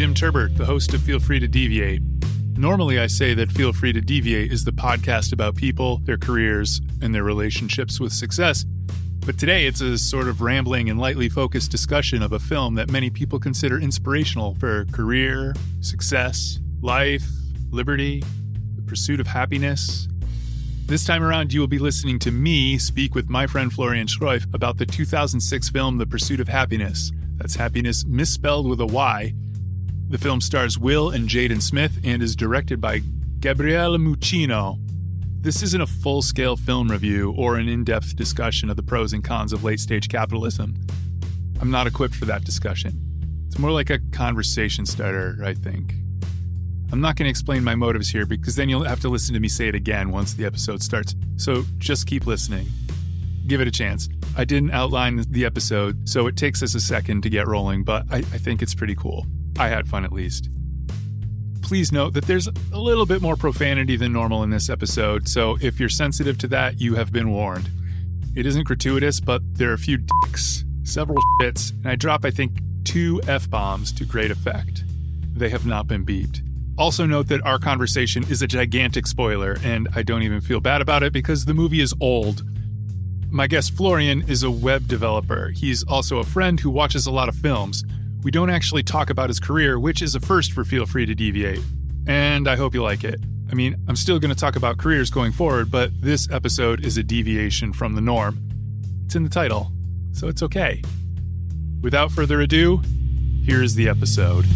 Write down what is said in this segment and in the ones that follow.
Jim Turbert, the host of Feel Free to Deviate. Normally, I say that Feel Free to Deviate is the podcast about people, their careers, and their relationships with success. But today, it's a sort of rambling and lightly focused discussion of a film that many people consider inspirational for career, success, life, liberty, the pursuit of happiness. This time around, you will be listening to me speak with my friend Florian Schroif about the 2006 film The Pursuit of Happiness. That's happiness misspelled with a Y. The film stars Will and Jaden Smith and is directed by Gabriele Muccino. This isn't a full-scale film review or an in-depth discussion of the pros and cons of late-stage capitalism. I'm not equipped for that discussion. It's more like a conversation starter, I think. I'm not going to explain my motives here because then you'll have to listen to me say it again once the episode starts. So just keep listening. Give it a chance. I didn't outline the episode, so it takes us a second to get rolling, but I think it's pretty cool. I had fun at least. Please note that there's a little bit more profanity than normal in this episode, so if you're sensitive to that, you have been warned. It isn't gratuitous, but there are a few dicks, several shits, and I drop, I think, 2 F-bombs to great effect. They have not been beeped. Also note that our conversation is a gigantic spoiler, and I don't even feel bad about it because the movie is old. My guest Florian is a web developer. He's also a friend who watches a lot of films. We don't actually talk about his career, which is a first for Feel Free to Deviate. And I hope you like it. I mean, I'm still going to talk about careers going forward, but this episode is a deviation from the norm. It's in the title, so it's okay. Without further ado, here is the episode.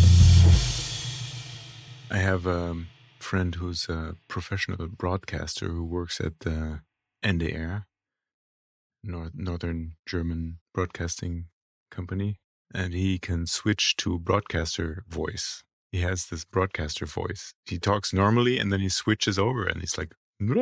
I have a friend who's a professional broadcaster who works at the NDR, Northern German Broadcasting Company, and he can switch to broadcaster voice. He has this broadcaster voice. He talks normally and then he switches over and he's like,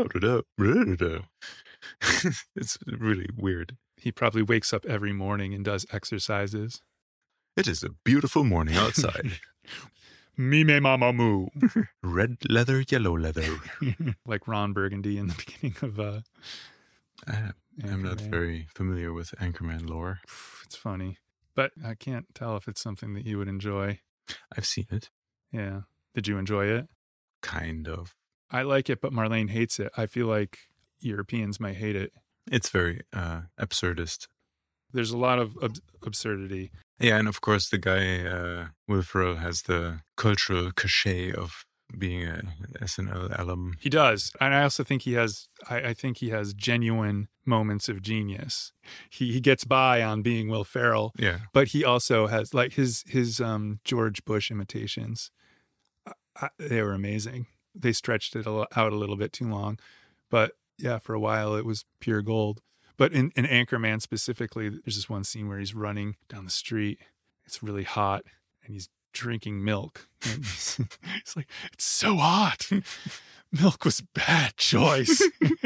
it's really weird. He probably wakes up every morning and does exercises. It is a beautiful morning outside. Mime mama moo. Red leather, yellow leather. Like Ron Burgundy in the beginning of I'm not very familiar with Anchorman lore. It's funny, but I can't tell if it's something that you would enjoy. I've seen it. Yeah. Did you enjoy it? Kind of. I like it, but Marlene hates it. I feel like Europeans might hate it. It's very absurdist. There's a lot of absurdity. Yeah, and of course the guy, Will Ferrell, has the cultural cachet of being an SNL alum. He does. And I also think he has, I think he has genuine moments of genius. He gets by on being Will Ferrell. Yeah. But he also has, like, his George Bush imitations. They were amazing. They stretched it out a little bit too long. But yeah, for a while it was pure gold. But in Anchorman specifically, there's this one scene where he's running down the street. It's really hot, and he's drinking milk. And he's like, it's so hot. Milk was bad choice.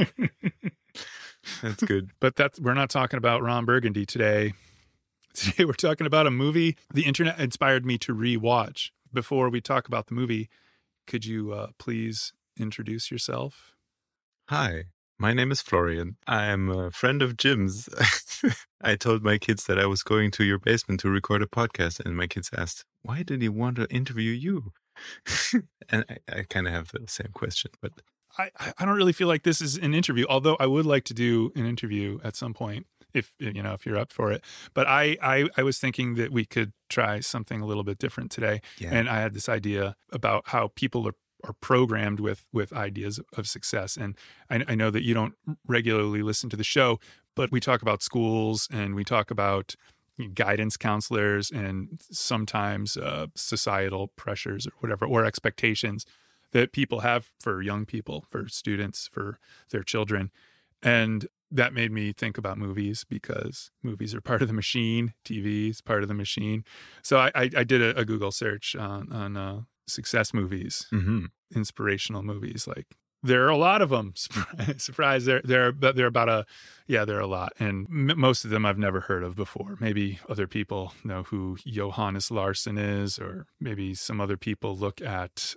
That's good. But we're not talking about Ron Burgundy today. Today we're talking about a movie the internet inspired me to rewatch. Before we talk about the movie, could you please introduce yourself? Hi. My name is Florian. I'm a friend of Jim's. I told my kids that I was going to your basement to record a podcast, and my kids asked, why did he want to interview you? And I kind of have the same question, but I don't really feel like this is an interview, although I would like to do an interview at some point if you're up for it. But I was thinking that we could try something a little bit different today. Yeah. And I had this idea about how people are programmed with ideas of success. And I know that you don't regularly listen to the show, but we talk about schools and we talk about guidance counselors and sometimes societal pressures or whatever, or expectations that people have for young people, for students, for their children. And that made me think about movies because movies are part of the machine. TV is part of the machine. So I did a Google search on success movies, inspirational movies. Like there are a lot of them. Surprise! There are a lot, and most of them I've never heard of before. Maybe other people know who Johannes Larsen is, or maybe some other people look at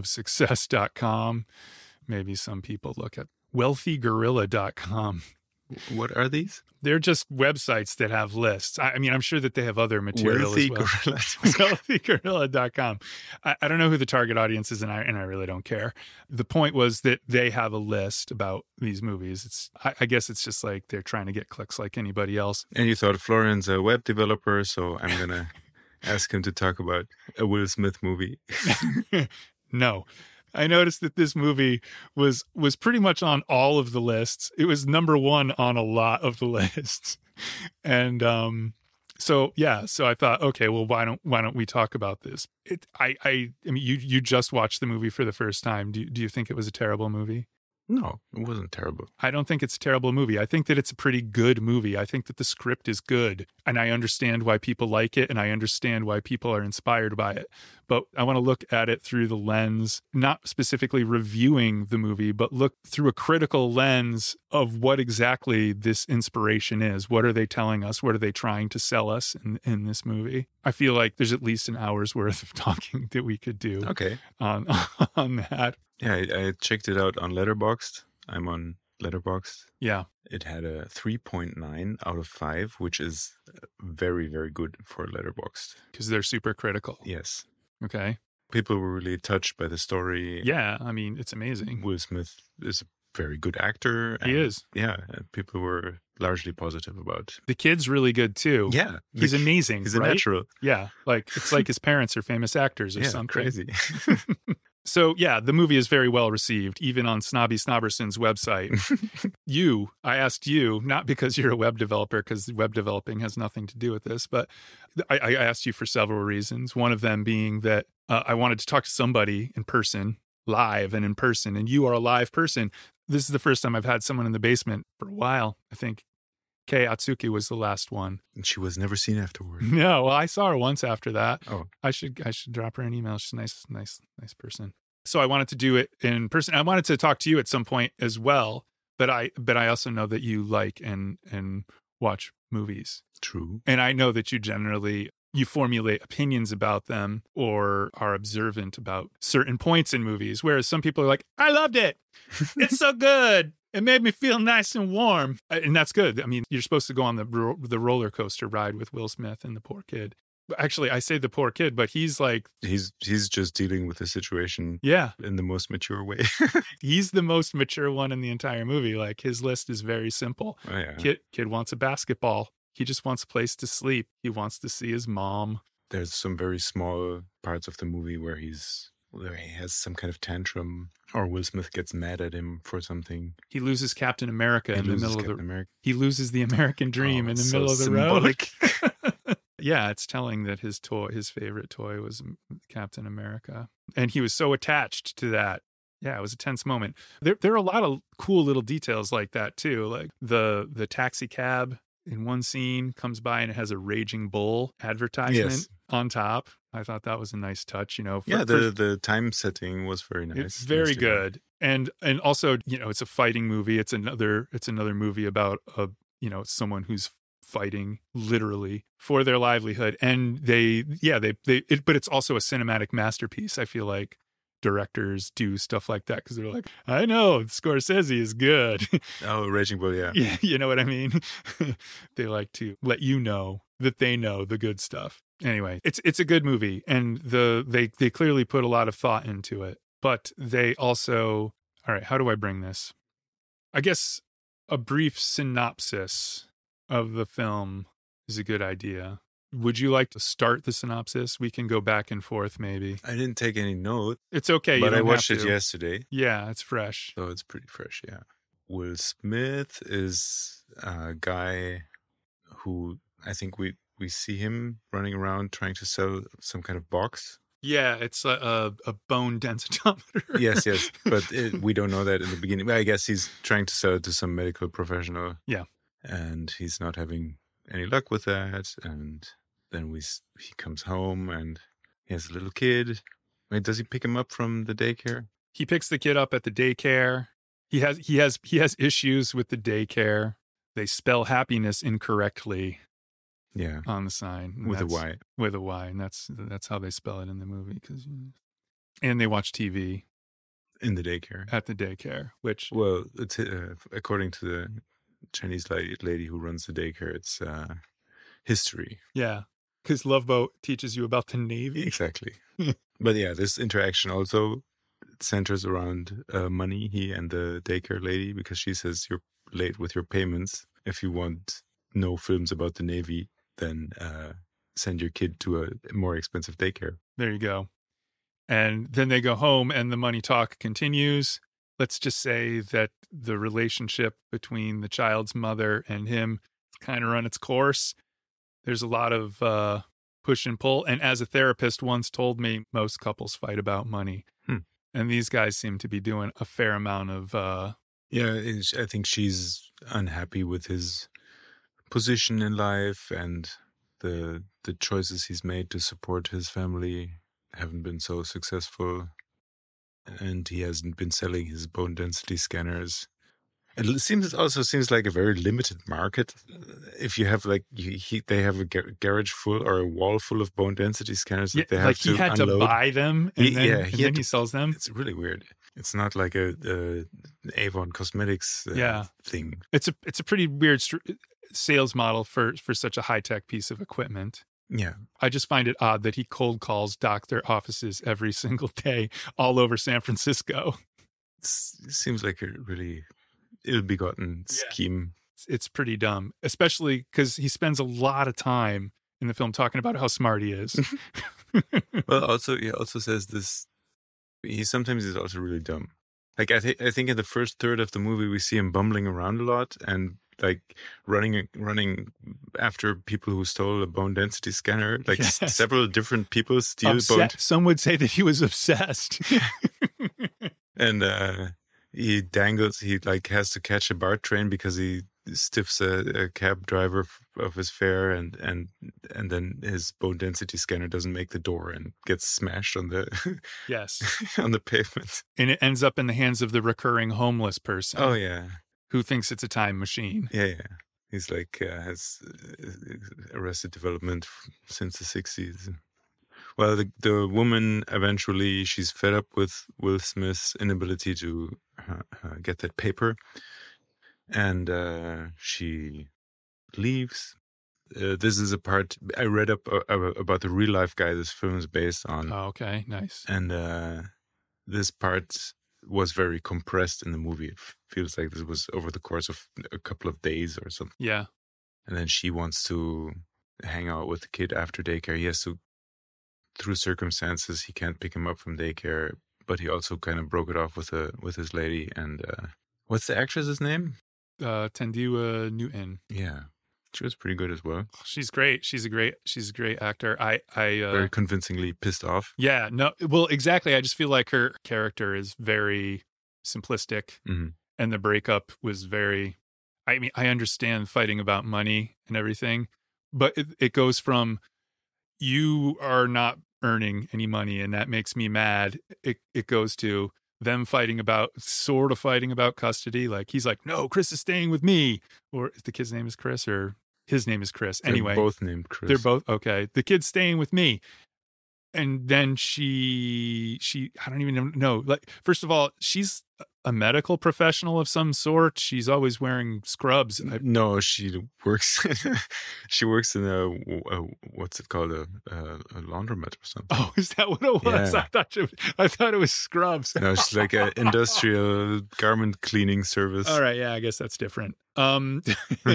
planetofsuccess.com. Maybe some people look at wealthygorilla.com. What are these? They're just websites that have lists. I mean, I'm sure that they have other material as well. WealthyGorilla.com. I don't know who the target audience is, and I really don't care. The point was that they have a list about these movies. I guess it's just like they're trying to get clicks like anybody else. And you thought Florian's a web developer, so I'm going to ask him to talk about a Will Smith movie. No. I noticed that this movie was pretty much on all of the lists. It was number one on a lot of the lists. And so I thought, okay, well, why don't we talk about this? I mean, you just watched the movie for the first time. Do you think it was a terrible movie? No, it wasn't terrible. I don't think it's a terrible movie. I think that it's a pretty good movie. I think that the script is good, and I understand why people like it, and I understand why people are inspired by it. But I want to look at it through the lens, not specifically reviewing the movie, but look through a critical lens of what exactly this inspiration is. What are they telling us? What are they trying to sell us in this movie? I feel like there's at least an hour's worth of talking that we could do on that. Yeah, I checked it out on Letterboxd. I'm on Letterboxd. Yeah. It had a 3.9 out of 5, which is very, very good for Letterboxd. Because they're super critical. Yes. Okay. People were really touched by the story. Yeah, I mean, it's amazing. Will Smith is a very good actor. He is. Yeah, people were largely positive about. The kid's really good too. Yeah. He's amazing. He's right? a natural. Yeah. Like, it's like his parents are famous actors or something. Crazy. So, yeah, the movie is very well received, even on Snobby Snobberson's website. I asked you, not because you're a web developer, because web developing has nothing to do with this, but I asked you for several reasons. One of them being that I wanted to talk to somebody in person, live and in person, and you are a live person. This is the first time I've had someone in the basement for a while. I think Kei Atsuki was the last one. And she was never seen afterward. No, well, I saw her once after that. Oh, I should drop her an email. She's a nice person. So I wanted to do it in person. I wanted to talk to you at some point as well, but I also know that you like and watch movies. True. And I know that you formulate opinions about them or are observant about certain points in movies, whereas some people are like, I loved it. It's so good. It made me feel nice and warm. And that's good. I mean, you're supposed to go on the roller coaster ride with Will Smith and the poor kid. Actually, I say the poor kid, but he's like... He's just dealing with the situation in the most mature way. He's the most mature one in the entire movie. Like, his list is very simple. Oh, yeah. Kid wants a basketball. He just wants a place to sleep. He wants to see his mom. There's some very small parts of the movie where he has some kind of tantrum, or Will Smith gets mad at him for something. He loses Captain America in the middle of the... He loses the American dream in the middle of the symbolic. road. Yeah, it's telling that his favorite toy was Captain America. And he was so attached to that. Yeah, it was a tense moment. There are a lot of cool little details like that too. Like the taxi cab in one scene comes by and it has a Raging Bull advertisement on top. I thought that was a nice touch, the time setting was very nice. It's very good. And also, it's a fighting movie. It's another movie about someone who's fighting literally for their livelihood. And but it's also a cinematic masterpiece. I feel like directors do stuff like that because they're like, I know Scorsese is good. Oh, Raging Bull, yeah. Yeah, you know what I mean? They like to let you know that they know the good stuff. Anyway, it's a good movie, and they clearly put a lot of thought into it. But they also, all right, how do I bring this? I guess a brief synopsis of the film is a good idea. Would you like to start the synopsis? We can go back and forth, maybe. I didn't take any note. It's okay. But I watched it yesterday. Yeah, it's fresh. So it's pretty fresh, yeah. Will Smith is a guy who I think we see him running around trying to sell some kind of box. Yeah, it's a bone densitometer. Yes. But we don't know that in the beginning. I guess he's trying to sell it to some medical professional. Yeah. And he's not having any luck with that. And then he comes home and he has a little kid. Wait, does he pick him up from the daycare? He picks the kid up at the daycare. He has issues with the daycare. They spell happiness incorrectly. Yeah, on the sign with a Y. With a Y, and that's how they spell it in the movie. And they watch TV in the daycare. At the daycare, which it's according to Chinese lady who runs the daycare. It's history. Yeah, because Love Boat teaches you about the Navy. Exactly. But yeah, this interaction also centers around money, he and the daycare lady, because she says you're late with your payments. If you want no films about the Navy, then send your kid to a more expensive daycare. There you go. And then they go home and the money talk continues. Let's just say that the relationship between the child's mother and him kind of run its course. There's a lot of push and pull. And as a therapist once told me, most couples fight about money. And these guys seem to be doing a fair amount of... I think she's unhappy with his position in life, and the choices he's made to support his family haven't been so successful. And he hasn't been selling his bone density scanners. It also seems like a very limited market. If you have they have a garage full or a wall full of bone density scanners that they have to unload. He had to buy them and then he sells them. It's really weird. It's not like a Avon Cosmetics thing. It's a pretty weird sales model for such a high-tech piece of equipment. Yeah. I just find it odd that he cold calls doctor offices every single day all over San Francisco. It seems like a really ill-begotten scheme. It's pretty dumb, especially because he spends a lot of time in the film talking about how smart he is. Well, he also says this. Sometimes he's also really dumb. Like I think in the first third of the movie we see him bumbling around a lot and like running after people who stole a bone density scanner. Like several different people steal bone. Some would say that he was obsessed. And he dangles. He has to catch a BART train because he stiffs a cab driver of his fare, and then his bone density scanner doesn't make the door and gets smashed on the on the pavement. And it ends up in the hands of the recurring homeless person. Oh yeah, who thinks it's a time machine. Yeah. He's has Arrested Development since the 60s. Well, the woman eventually, she's fed up with Will Smith's inability to get that paper, and she leaves. This is a part I read up about the real life guy this film is based on. Oh, okay, nice. And this part was very compressed in the movie. It feels like this was over the course of a couple of days or something. Yeah. And then she wants to hang out with the kid after daycare. He has to, through circumstances, he can't pick him up from daycare, but he also kind of broke it off with his lady. And what's the actress's name? Thandie Newton. Yeah. She was pretty good as well. She's great. She's a great actor. I very convincingly pissed off. Yeah, no, well, exactly. I just feel like her character is very simplistic, and the breakup was very. I mean, I understand fighting about money and everything, but it goes from you are not earning any money, and that makes me mad. It goes to them fighting about custody. Like he's like, no, Chris is staying with me, or the kid's name is Chris, or his name is Chris. Anyway, they're both named Chris. They're both okay. The kid's staying with me, and then she I don't even know. Like, first of all, she's a medical professional of some sort. She's always wearing scrubs. No, she works. She works in a what's it called, a laundromat or something. Oh, is that what it was? Yeah. I thought it was scrubs. No, she's like an industrial garment cleaning service. All right, yeah, I guess that's different. But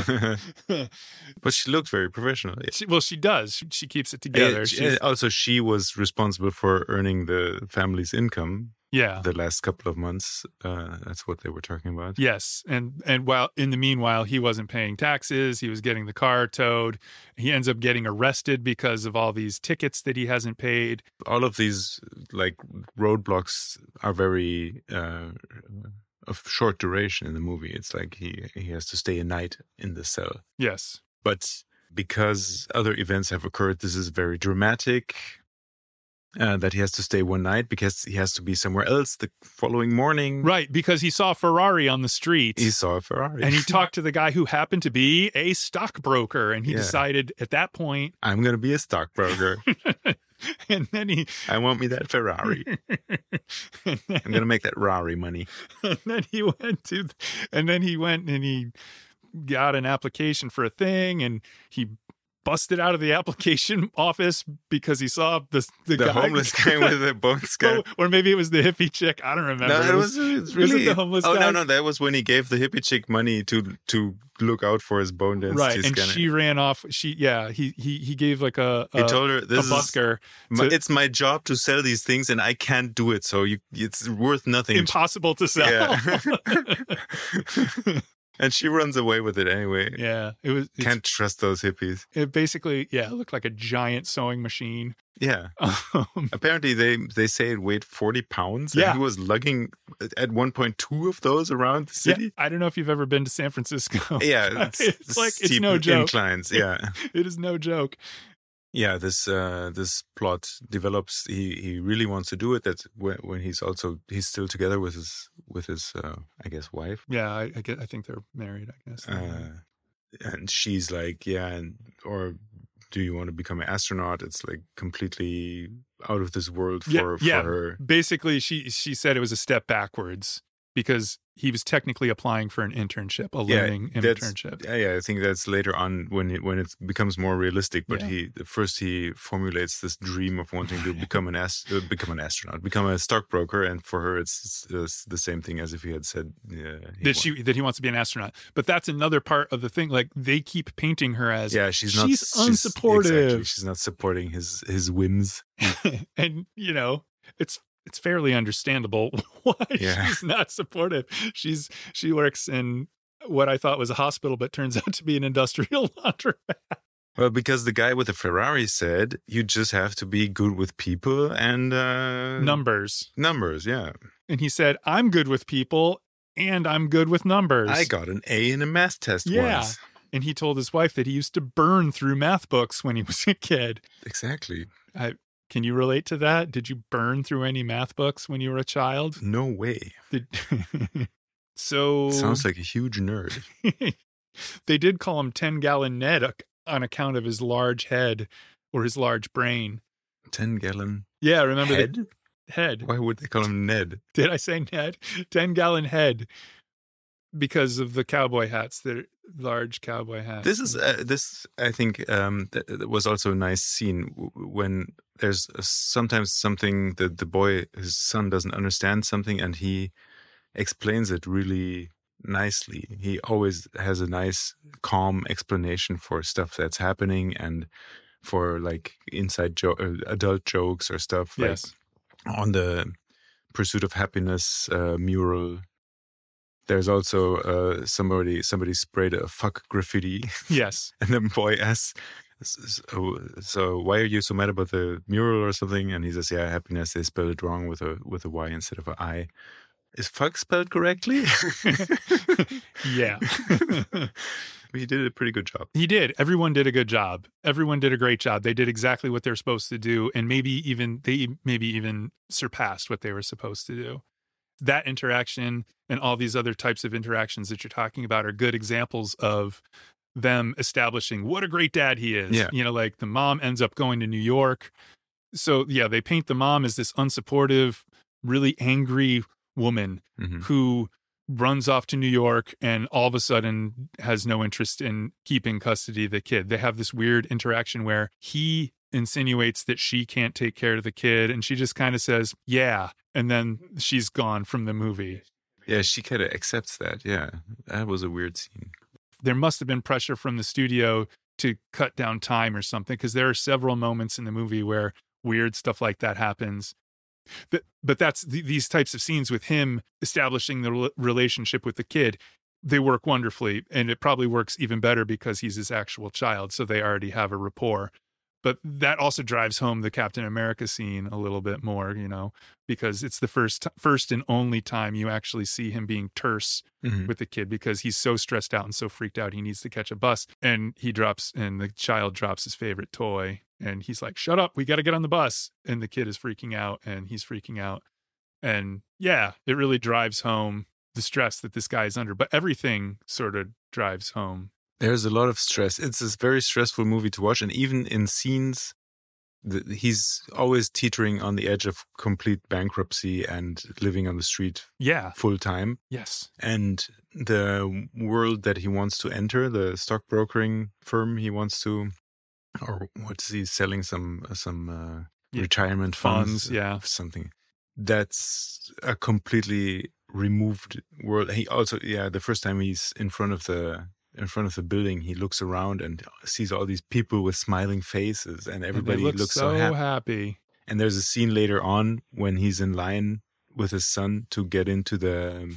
she looked very professional. Yeah. She does. She keeps it together. Also, she was responsible for earning the family's income. Yeah, the last couple of months. That's what they were talking about. Yes, and while in the meanwhile he wasn't paying taxes, he was getting the car towed. He ends up getting arrested because of all these tickets that he hasn't paid. All of these like roadblocks are very of short duration in the movie. It's like he has to stay a night in the cell. Yes, but because other events have occurred, this is very dramatic. That he has to stay one night because he has to be somewhere else the following morning. Right, because he saw a Ferrari on the street. He saw a Ferrari. And he talked to the guy who happened to be a stockbroker. And he decided at that point, I'm going to be a stockbroker. And then I want me that Ferrari. I'm going to make that Rari money. And then he went and he got an application for a thing, and he busted out of the application office because he saw the guy, homeless guy with the bone scan. Or maybe it was the hippie chick. I don't remember. No, it's really was it the homeless guy? No, that was when he gave the hippie chick money to look out for his bone density right, and scanner. she ran off. He gave like he told her, "This a busker. It's my job to sell these things, and I can't do it. So it's worth nothing. Impossible to sell." Yeah. And she runs away with it anyway. Yeah, Can't trust those hippies. It basically, it looked like a giant sewing machine. Yeah. Apparently, they say it weighed 40 pounds. And he was lugging at one point 2 of those around the city. Yeah, I don't know if you've ever been to San Francisco. Yeah, it's no joke. Inclines. Yeah, it is no joke. Yeah, this plot develops. He really wants to do it. That's when he's still together with his I guess wife. Yeah, I think they're married. I guess. And she's like, or do you want to become an astronaut? It's like completely out of this world for her. Basically, she said it was a step backwards because he was technically applying for an internship, a learning internship. Yeah, I think that's later on when it becomes more realistic. But first he formulates this dream of wanting to become an astronaut, become a stockbroker, and for her it's the same thing as if he had said that he wants to be an astronaut. But that's another part of the thing. Like they keep painting her as she's unsupportive. Exactly. She's not supporting his whims, and it's fairly understandable why she's not supportive. She works in what I thought was a hospital, but turns out to be an industrial laundromat. Well, because the guy with the Ferrari said you just have to be good with people and numbers. Numbers, yeah. And he said, I'm good with people and I'm good with numbers. I got an A in a math test once. And he told his wife that he used to burn through math books when he was a kid. Exactly. Can you relate to that? Did you burn through any math books when you were a child? No way. So sounds like a huge nerd. They did call him 10-gallon Ned on account of his large head or his large brain. 10-gallon. Yeah, remember head? Head. Why would they call him Ned? Did I say Ned? 10-gallon head. Because of the cowboy hats, the large cowboy hats. This I think was also a nice scene when there's sometimes something that his son doesn't understand something, and he explains it really nicely. He always has a nice, calm explanation for stuff that's happening and for like adult jokes or stuff. Like on the Pursuit of Happiness mural. There's also somebody sprayed a fuck graffiti. Yes. And the boy asks, so why are you so mad about the mural or something? And he says, happiness, they spelled it wrong with a Y instead of an I. Is fuck spelled correctly? Yeah. He did a pretty good job. He did. Everyone did a good job. Everyone did a great job. They did exactly what they're supposed to do. And maybe even surpassed what they were supposed to do. That interaction and all these other types of interactions that you're talking about are good examples of them establishing what a great dad he is. Yeah. Like the mom ends up going to New York. So they paint the mom as this unsupportive, really angry woman who runs off to New York and all of a sudden has no interest in keeping custody of the kid. They have this weird interaction where he insinuates that she can't take care of the kid, and she just kind of says, yeah, and then she's gone from the movie. Yeah, she kind of accepts that. Yeah, that was a weird scene. There must have been pressure from the studio to cut down time or something, because there are several moments in the movie where weird stuff like that happens. But that's these types of scenes with him establishing the relationship with the kid. They work wonderfully, and it probably works even better because he's his actual child, so they already have a rapport. But that also drives home the Captain America scene a little bit more, because it's the first and only time you actually see him being terse with the kid, because he's so stressed out and so freaked out he needs to catch a bus, and the child drops his favorite toy, and he's like, "Shut up, we got to get on the bus." And the kid is freaking out, and he's freaking out. And it really drives home the stress that this guy is under, but everything sort of drives home. There's a lot of stress. It's a very stressful movie to watch. And even in scenes he's always teetering on the edge of complete bankruptcy and living on the street Yeah. full time. Yes. And the world that he wants to enter, the stockbrokering firm he wants to, or what's he selling, some retirement funds, yeah, something. That's a completely removed world. He also, the first time he's in front of the building, he looks around and sees all these people with smiling faces, and everybody looks so happy. And there's a scene later on when he's in line with his son to get into the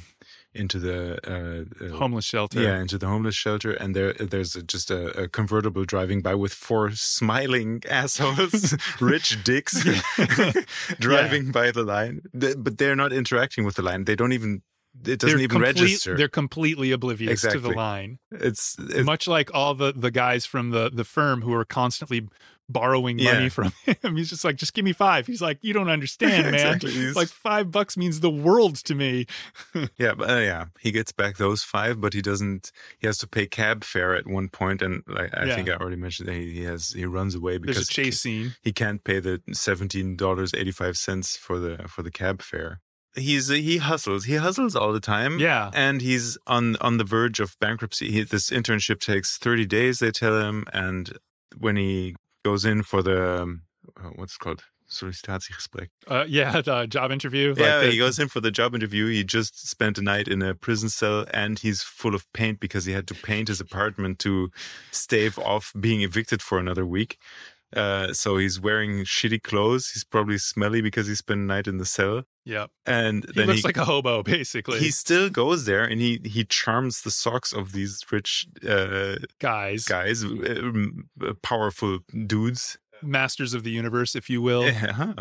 homeless shelter. Yeah, into the homeless shelter, and there's just a convertible driving by with 4 smiling assholes, rich dicks, driving by the line. But they're not interacting with the line. They don't even. It doesn't even register. They're completely oblivious to the line. It's much like all the guys from the firm who are constantly borrowing money from him. He's just like, just give me 5. He's like, you don't understand, man. Exactly. Like $5 means the world to me. He gets back those 5, but he doesn't. He has to pay cab fare at one point, and I think I already mentioned that he runs away because there's a chase scene. He can't pay the $17.85 for the cab fare. He hustles all the time. Yeah. And he's on the verge of bankruptcy. This internship takes 30 days, they tell him, and when he goes in for the what's it called? Sollicitatiegesprek. The job interview. He goes in for the job interview. He just spent a night in a prison cell, and he's full of paint because he had to paint his apartment to stave off being evicted for another week. So he's wearing shitty clothes. He's probably smelly because he spent a night in the cell. Yep. And then he looks like a hobo, basically. He still goes there, and he charms the socks of these rich guys, powerful dudes, masters of the universe, if you will. Yeah.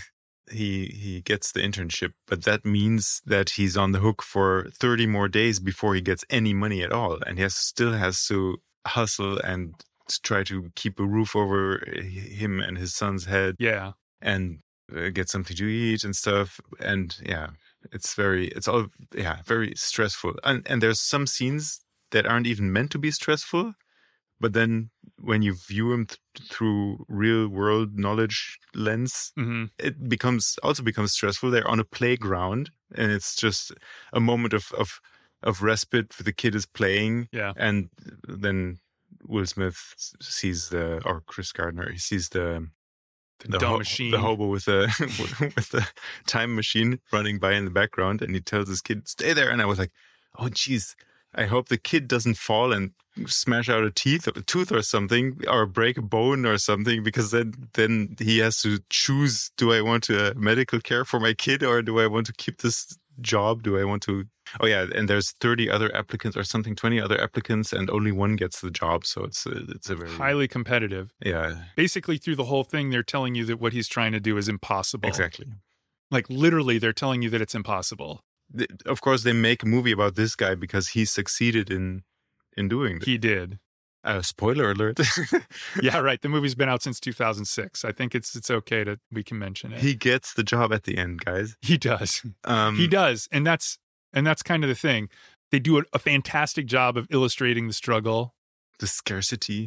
He gets the internship, but that means that he's on the hook for 30 more days before he gets any money at all, and he still has to hustle and to try to keep a roof over him and his son's head. Yeah. And get something to eat and stuff. And it's all very stressful. And there's some scenes that aren't even meant to be stressful, but then when you view them through real world knowledge lens, it becomes stressful. They're on a playground, and it's just a moment of respite for the kid is playing. Yeah. And then Will Smith sees Chris Gardner, he sees the machine, the hobo with the time machine running by in the background, and he tells his kid, "Stay there." And I was like, "Oh, geez, I hope the kid doesn't fall and smash out a tooth or something, or break a bone or something, because then he has to choose: do I want medical care for my kid, or do I want to keep this job? Do I want to?" Oh yeah, and there's 30 other applicants or something, 20 other applicants, and only one gets the job. So it's a very highly competitive. Yeah. Basically, through the whole thing, they're telling you that what he's trying to do is impossible. Exactly. Like literally, they're telling you that it's impossible. Of course, they make a movie about this guy because he succeeded in doing it. He did. Spoiler alert. Yeah, right. The movie's been out since 2006. I think it's okay we can mention it. He gets the job at the end, guys. He does. He does. And that's kind of the thing. They do a fantastic job of illustrating the struggle. The scarcity.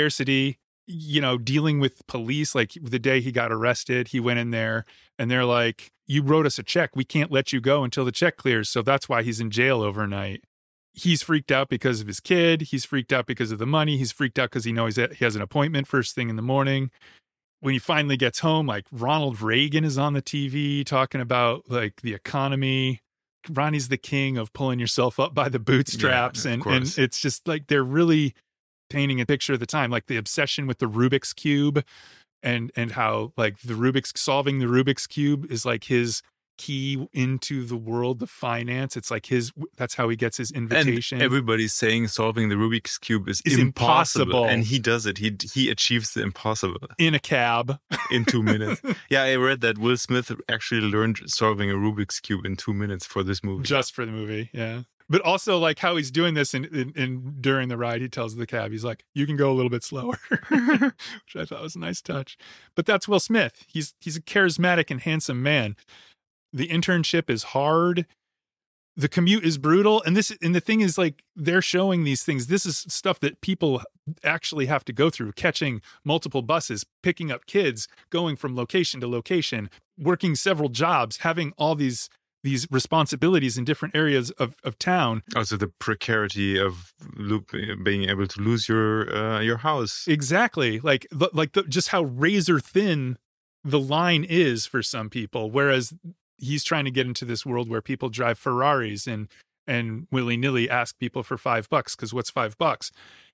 Dealing with police. Like the day he got arrested, he went in there and they're like, "You wrote us a check. We can't let you go until the check clears." So that's why he's in jail overnight. He's freaked out because of his kid. He's freaked out because of the money. He's freaked out because he knows that he has an appointment first thing in the morning. When he finally gets home, like Ronald Reagan is on the TV talking about like the economy. Ronnie's the king of pulling yourself up by the bootstraps. Yeah, and it's just like they're really painting a picture of the time, like the obsession with the Rubik's Cube and how like solving the Rubik's Cube is like his key into the world of finance. It's like that's how he gets his invitation. And everybody's saying solving the Rubik's Cube is impossible. And he does it. He achieves the impossible. In a cab. In 2 minutes. Yeah, I read that Will Smith actually learned solving a Rubik's Cube in 2 minutes for this movie. Just for the movie, yeah. But also like how he's doing this and during the ride, he tells the cab, he's like, "You can go a little bit slower," which I thought was a nice touch. But that's Will Smith. He's a charismatic and handsome man. The internship is hard. the commute is brutal. And the thing is, like, they're showing these things. This is stuff that people actually have to go through, catching multiple buses, picking up kids, going from location to location, working several jobs, having all these responsibilities in different areas of town. Also the precarity of being able to lose your house. Exactly. Just how razor thin the line is for some people. Whereas he's trying to get into this world where people drive Ferraris and willy-nilly ask people for $5 because what's $5?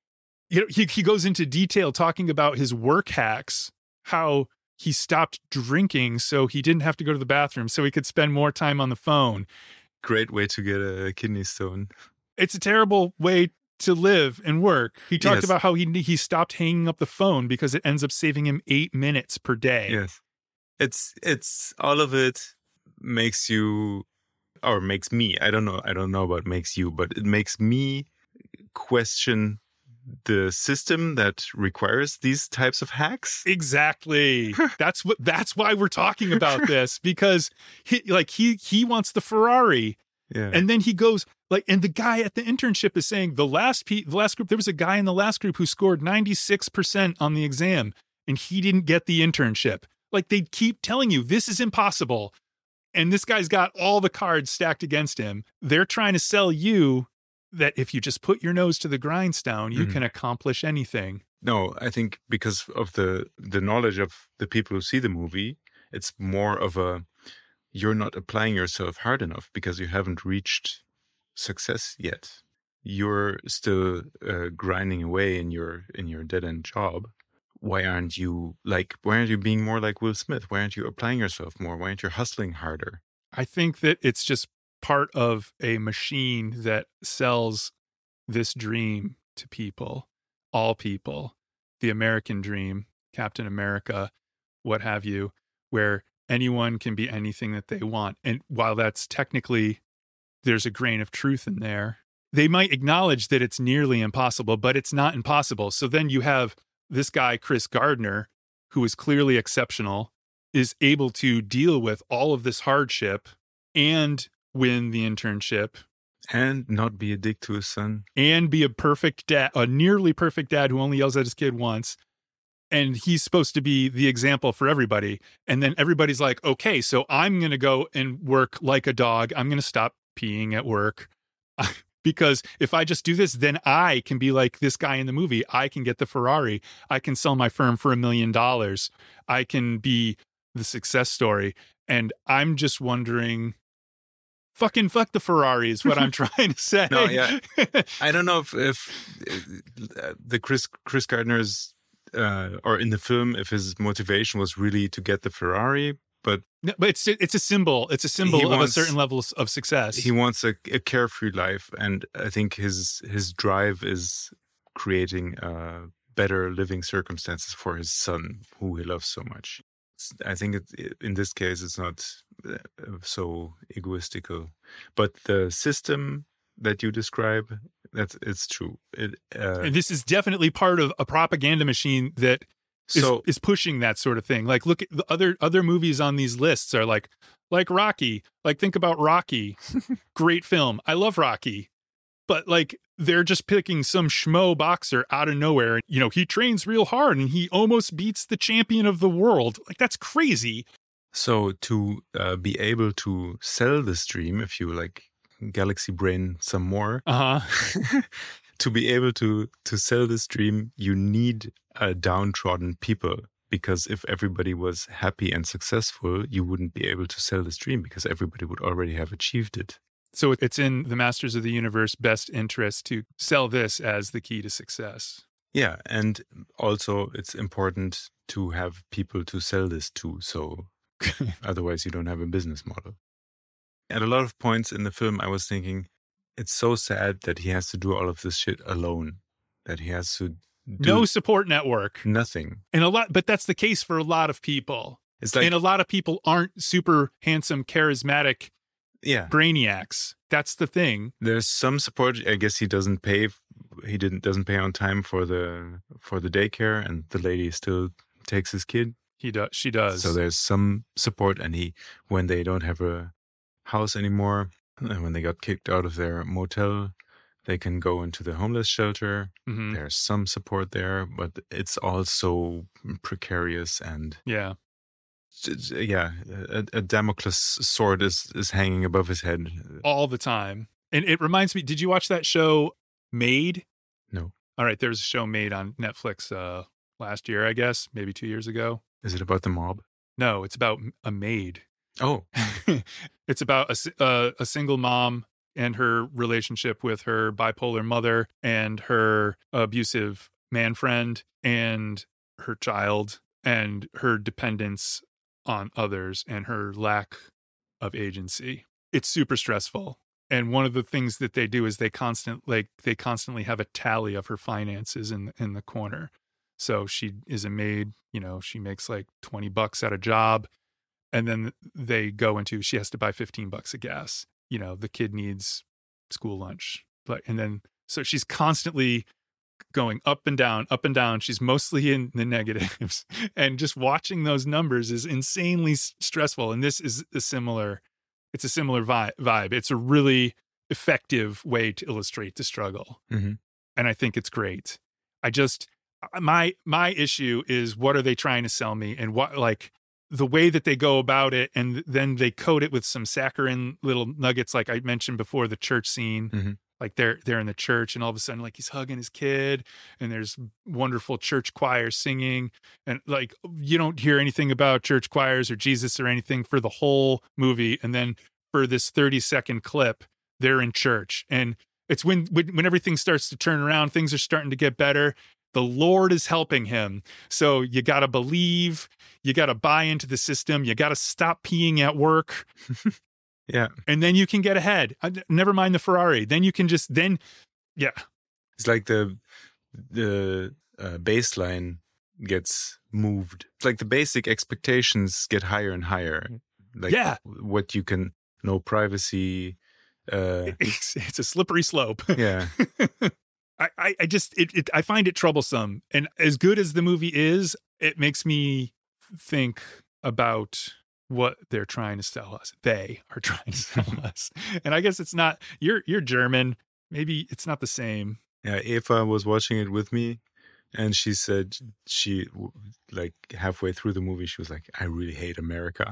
He goes into detail talking about his work hacks, how he stopped drinking so he didn't have to go to the bathroom, so he could spend more time on the phone. Great way to get a kidney stone. It's a terrible way to live and work. He talked about how he stopped hanging up the phone because it ends up saving him 8 minutes per day. Yes. It's all of it makes you, or makes me, I don't know about makes you, but it makes me question the system that requires these types of hacks. Exactly. That's why we're talking about this, because he wants the Ferrari. Yeah. And then he goes and the guy at the internship is saying the last group, there was a guy in the last group who scored 96% on the exam and he didn't get the internship. Like, they keep telling you this is impossible. And this guy's got all the cards stacked against him. They're trying to sell you that if you just put your nose to the grindstone, you can accomplish anything. No, I think because of the knowledge of the people who see the movie, it's more of you're not applying yourself hard enough because you haven't reached success yet. You're still grinding away in your dead-end job. Why aren't you being more like Will Smith? Why aren't you applying yourself more? Why aren't you hustling harder? I think that it's just part of a machine that sells this dream to people, all people, the American dream, Captain America, what have you, where anyone can be anything that they want. And while that's technically, there's a grain of truth in there, they might acknowledge that it's nearly impossible, but it's not impossible. So then you have this guy, Chris Gardner, who is clearly exceptional, is able to deal with all of this hardship and win the internship. And not be a dick to his son. And be a perfect dad, a nearly perfect dad who only yells at his kid once. And he's supposed to be the example for everybody. And then everybody's like, okay, so I'm going to go and work like a dog. I'm going to stop peeing at work. Because if I just do this, then I can be like this guy in the movie. I can get the Ferrari. I can sell my firm for $1 million. I can be the success story. And I'm just wondering, fuck the Ferrari is what I'm trying to say. No, yeah. I don't know if the Chris Gardner's, or in the film, if his motivation was really to get the Ferrari. But it's a symbol. It's a symbol of a certain level of success. He wants a carefree life, and I think his drive is creating better living circumstances for his son, who he loves so much. I think in this case, it's not so egoistical. But the system that you describe, it's true. And this is definitely part of a propaganda machine that is pushing that sort of thing. Like, look at the other movies on these lists are like Rocky. Like, think about Rocky. Great film. I love Rocky. But like, they're just picking some schmo boxer out of nowhere. You know, he trains real hard and he almost beats the champion of the world. Like, that's crazy. So to be able to sell this dream, if you like Galaxy Brain some more, to be able to sell this dream, you need downtrodden people. Because if everybody was happy and successful, you wouldn't be able to sell this dream because everybody would already have achieved it. So it's in the Masters of the Universe best interest to sell this as the key to success. Yeah, and also it's important to have people to sell this to, so otherwise you don't have a business model. At a lot of points in the film, I was thinking, it's so sad that he has to do all of this shit alone, that he has to do no support network. Nothing. But that's the case for a lot of people. It's like, and a lot of people aren't super handsome, charismatic brainiacs. That's the thing. There's some support. I guess he doesn't pay. He doesn't pay on time for the daycare, and the lady still takes his kid. She does. So there's some support, and when they don't have a house anymore, And when they got kicked out of their motel, they can go into the homeless shelter. Mm-hmm. There's some support there, but it's also precarious and Yeah. A Damocles sword is hanging above his head all the time. And it reminds me, did you watch that show Made? No. All right, there's a show Made on Netflix last year, I guess, maybe 2 years ago. Is it about the mob? No, it's about a maid. Oh. It's about a single mom and her relationship with her bipolar mother and her abusive man friend and her child and her dependence on others and her lack of agency. It's super stressful. And one of the things that they do is they constantly have a tally of her finances in the corner. So she is a maid, she makes like $20 at a job. And then they go into, she has to buy $15 of gas. The kid needs school lunch. So she's constantly going up and down, up and down. She's mostly in the negatives. And just watching those numbers is insanely stressful. And this is a similar vibe. It's a really effective way to illustrate the struggle. Mm-hmm. And I think it's great. My issue is, what are they trying to sell me? And what, like, the way that they go about it, and then they coat it with some saccharine little nuggets, like I mentioned before, the church scene. Mm-hmm. Like they're in the church, and all of a sudden, like, he's hugging his kid, and there's wonderful church choir singing, and like, you don't hear anything about church choirs or Jesus or anything for the whole movie, and then for this 30-second clip, they're in church, and it's when everything starts to turn around, things are starting to get better. The Lord is helping him. So you got to believe, you got to buy into the system, you got to stop peeing at work. Yeah. And then you can get ahead. Never mind the Ferrari. Then you can just, yeah. It's like the baseline gets moved. It's like the basic expectations get higher and higher. Like what you can, no privacy. It's a slippery slope. Yeah. I find it troublesome. And as good as the movie is, it makes me think about what they're trying to sell us. They are trying to sell us. And I guess it's not, you're German. Maybe it's not the same. Yeah. Eva was watching it with me, and she said like halfway through the movie, she was like, I really hate America.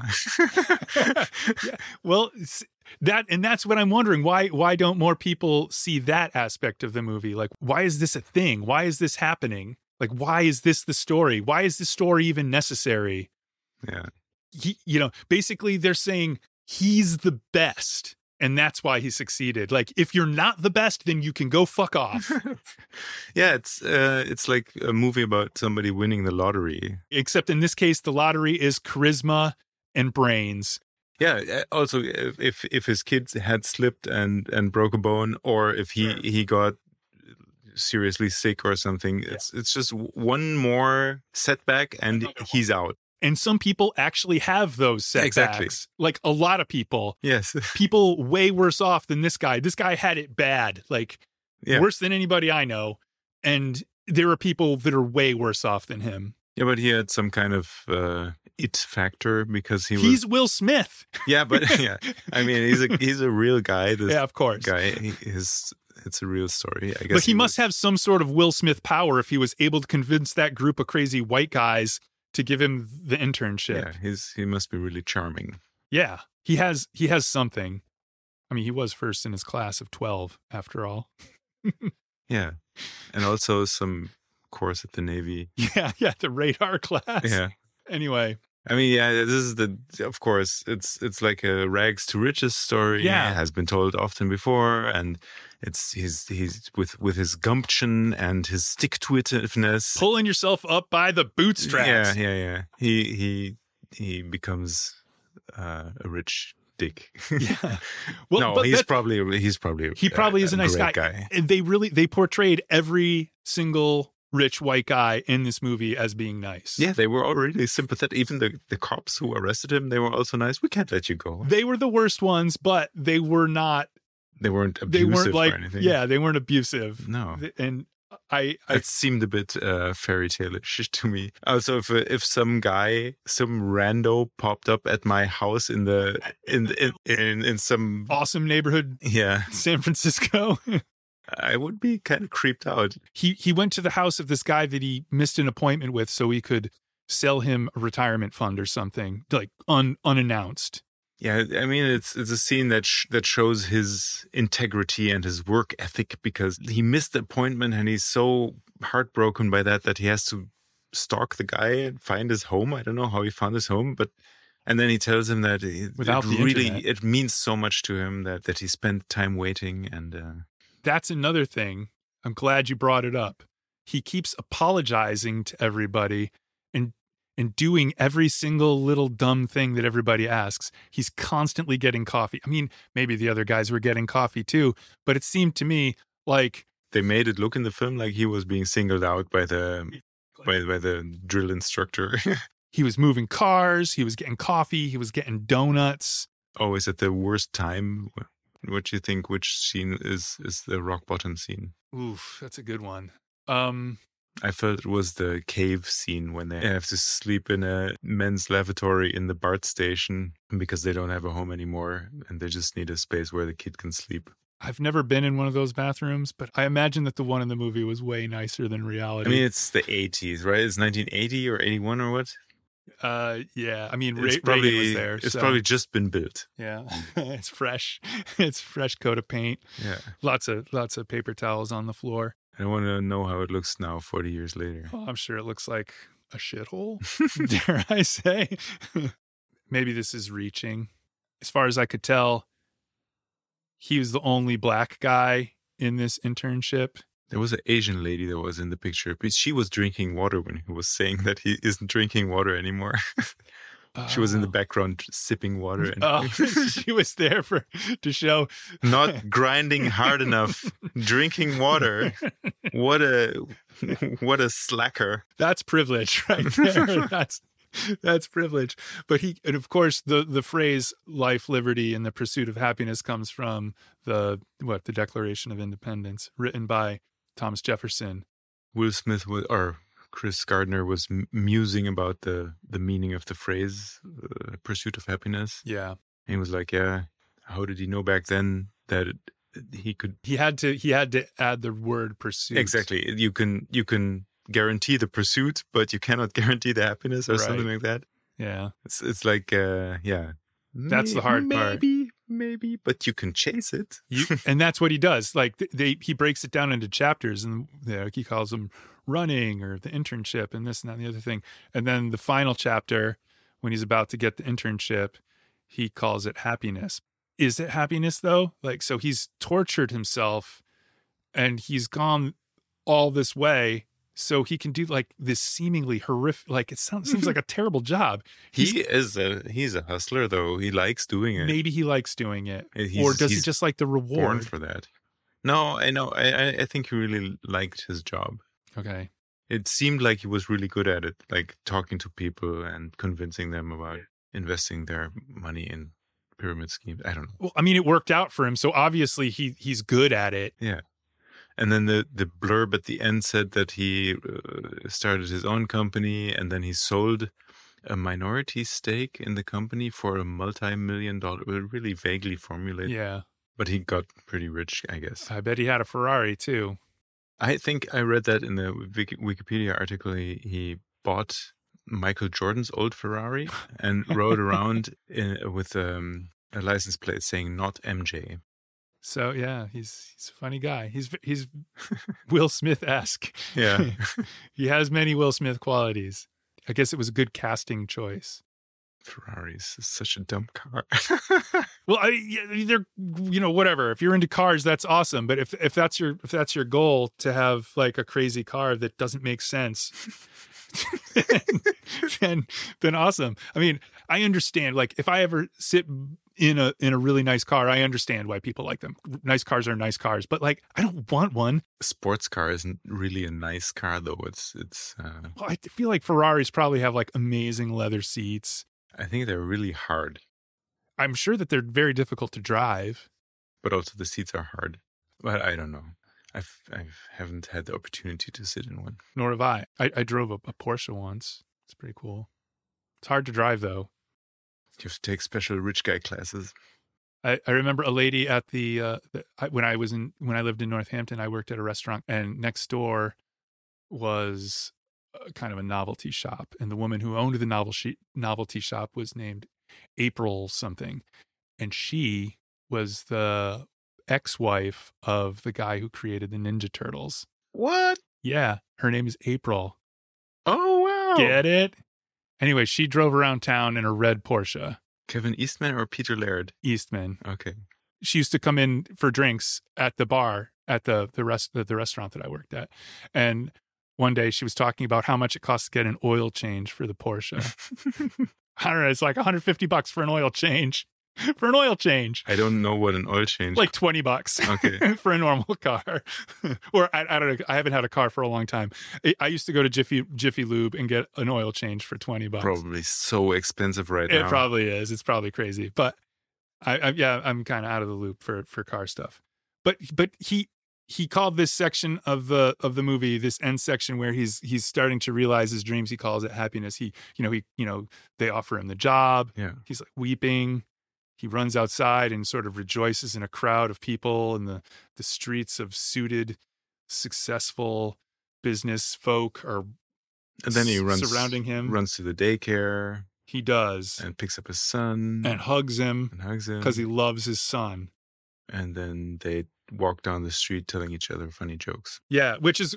Yeah. Well, that's what I'm wondering. Why don't more people see that aspect of the movie? Like, why is this a thing? Why is this happening? Like, why is this the story? Why is this story even necessary? Yeah. Basically they're saying he's the best, and that's why he succeeded. Like, if you're not the best, then you can go fuck off. Yeah, it's like a movie about somebody winning the lottery. Except in this case, the lottery is charisma and brains. Yeah. Also, if his kids had slipped and broke a bone, or if he got seriously sick or something, it's just one more setback and he's out. And some people actually have those setbacks. Exactly. Like a lot of people. Yes. People way worse off than this guy. This guy had it bad, like worse than anybody I know. And there are people that are way worse off than him. Yeah, but he had some kind of it factor because he's Will Smith. Yeah, but yeah, I mean, he's a real guy. This of course. Guy, it's a real story, I guess. But he must have some sort of Will Smith power if he was able to convince that group of crazy white guys to give him the internship. Yeah, he must be really charming. Yeah, he has something. I mean, he was first in his class of 12, after all. Yeah, and also some course at the Navy. Yeah, the radar class. Yeah. Anyway. I mean, yeah, this is of course, it's like a rags to riches story. Yeah. It has been told often before, and he's with his gumption and his stick-to-itiveness. Pulling yourself up by the bootstraps. Yeah. He becomes a rich dick. Yeah. Well, no, he probably is a nice guy. They portrayed every single rich white guy in this movie as being nice. Yeah, they were already sympathetic. Even the cops who arrested him, they were also nice. We can't let you go. They were the worst ones, but they were not. They weren't abusive or anything. Yeah, they weren't abusive. No. And It seemed a bit fairy tale-ish to me. Also, if some guy, some rando popped up at my house in some awesome neighborhood, San Francisco, I would be kind of creeped out. He went to the house of this guy that he missed an appointment with, so he could sell him a retirement fund or something, like unannounced. Yeah, I mean, it's a scene that shows his integrity and his work ethic, because he missed the appointment and he's so heartbroken by that he has to stalk the guy and find his home. I don't know how he found his home, and then he tells him that it means so much to him that he spent time waiting. And that's another thing. I'm glad you brought it up. He keeps apologizing to everybody and doing every single little dumb thing that everybody asks. He's constantly getting coffee. I mean, maybe the other guys were getting coffee too, but it seemed to me like they made it look in the film like he was being singled out by the drill instructor. He was moving cars, he was getting coffee, he was getting donuts. Oh, is it the worst time? What do you think? Which scene is the rock bottom scene? Oof, that's a good one. I felt it was the cave scene when they have to sleep in a men's lavatory in the BART station because they don't have a home anymore and they just need a space where the kid can sleep. I've never been in one of those bathrooms, but I imagine that the one in the movie was way nicer than reality. I mean, it's the 80s, right? It's 1980 or 81 or what? Yeah. I mean, Reagan was there. It's probably just been built. Yeah. It's fresh. It's fresh coat of paint. Yeah. Lots of paper towels on the floor. I want to know how it looks now, 40 years later. Oh, I'm sure it looks like a shithole, dare I say. Maybe this is reaching. As far as I could tell, he was the only black guy in this internship. There was an Asian lady that was in the picture, but she was drinking water when he was saying that he isn't drinking water anymore. She was in the background sipping water. And she was there to show. Not grinding hard enough, drinking water. What a slacker. That's privilege right there. That's privilege. But and of course, the phrase "life, liberty, and the pursuit of happiness" comes from the Declaration of Independence, written by Thomas Jefferson. Will Smith Chris Gardner was musing about the meaning of the phrase "pursuit of happiness." Yeah, and he was like, "Yeah, how did he know back then that he could?" He had to add the word "pursuit." Exactly. You can guarantee the pursuit, but you cannot guarantee the happiness, or something like that. Yeah, it's like that's the hard part. Maybe, but you can chase it. And that's what he does. Like he breaks it down into chapters, and he calls them running or the internship and this and that and the other thing. And then the final chapter, when he's about to get the internship, he calls it happiness. Is it happiness though? Like, so he's tortured himself and he's gone all this way so he can do like this seemingly horrific, like it seems like a terrible job. He's a hustler though. He likes doing it. Maybe he likes doing it. Or does he just like the reward? Born for that. No, I know. I think he really liked his job. Okay. It seemed like he was really good at it, like talking to people and convincing them about investing their money in pyramid schemes. I don't know. Well, I mean, it worked out for him, so obviously he's good at it. Yeah. And then the blurb at the end said that he started his own company and then he sold a minority stake in the company for a multi-million-dollar, really vaguely formulated. Yeah. But he got pretty rich, I guess. I bet he had a Ferrari too. I think I read that in the Wikipedia article. He bought Michael Jordan's old Ferrari and rode around with a license plate saying "not MJ." So yeah, he's a funny guy. He's Will Smith-esque. Yeah, he has many Will Smith qualities. I guess it was a good casting choice. Ferraris is such a dumb car. Well, they're whatever. If you're into cars, that's awesome. But if that's your goal to have like a crazy car that doesn't make sense, then awesome. I mean, I understand. Like if I ever sit in a really nice car, I understand why people like them. Nice cars are nice cars, but like I don't want one. A sports car isn't really a nice car though. It's. Well, I feel like Ferraris probably have like amazing leather seats. I think they're really hard. I'm sure that they're very difficult to drive. But also the seats are hard. But I don't know. I haven't had the opportunity to sit in one. Nor have I. I drove a Porsche once. It's pretty cool. It's hard to drive, though. You have to take special rich guy classes. I remember a lady at when I lived in Northampton, I worked at a restaurant, and next door was kind of a novelty shop. And the woman who owned the novelty shop was named April something. And she was the ex-wife of the guy who created the Ninja Turtles. What? Yeah. Her name is April. Oh, wow. Get it? Anyway, she drove around town in a red Porsche. Kevin Eastman or Peter Laird? Eastman. Okay. She used to come in for drinks at the bar at the restaurant that I worked at. And one day she was talking about how much it costs to get an oil change for the Porsche. I don't know. It's like $150 for an oil change. For an oil change. I don't know what an oil change. Like $20. Okay. For a normal car. Or I don't know. I haven't had a car for a long time. I used to go to Jiffy Lube and get an oil change for $20. Probably so expensive right now. It probably is. It's probably crazy. But I'm kind of out of the loop for car stuff. But he called this section of the movie, this end section where he's starting to realize his dreams. He calls it happiness. They offer him the job. Yeah. He's like weeping. He runs outside and sort of rejoices in a crowd of people in the streets of suited, successful business folk are and then he runs surrounding him. Runs to the daycare. He does. And picks up his son. And hugs him. Because he loves his son. And then they walk down the street telling each other funny jokes. Yeah, which is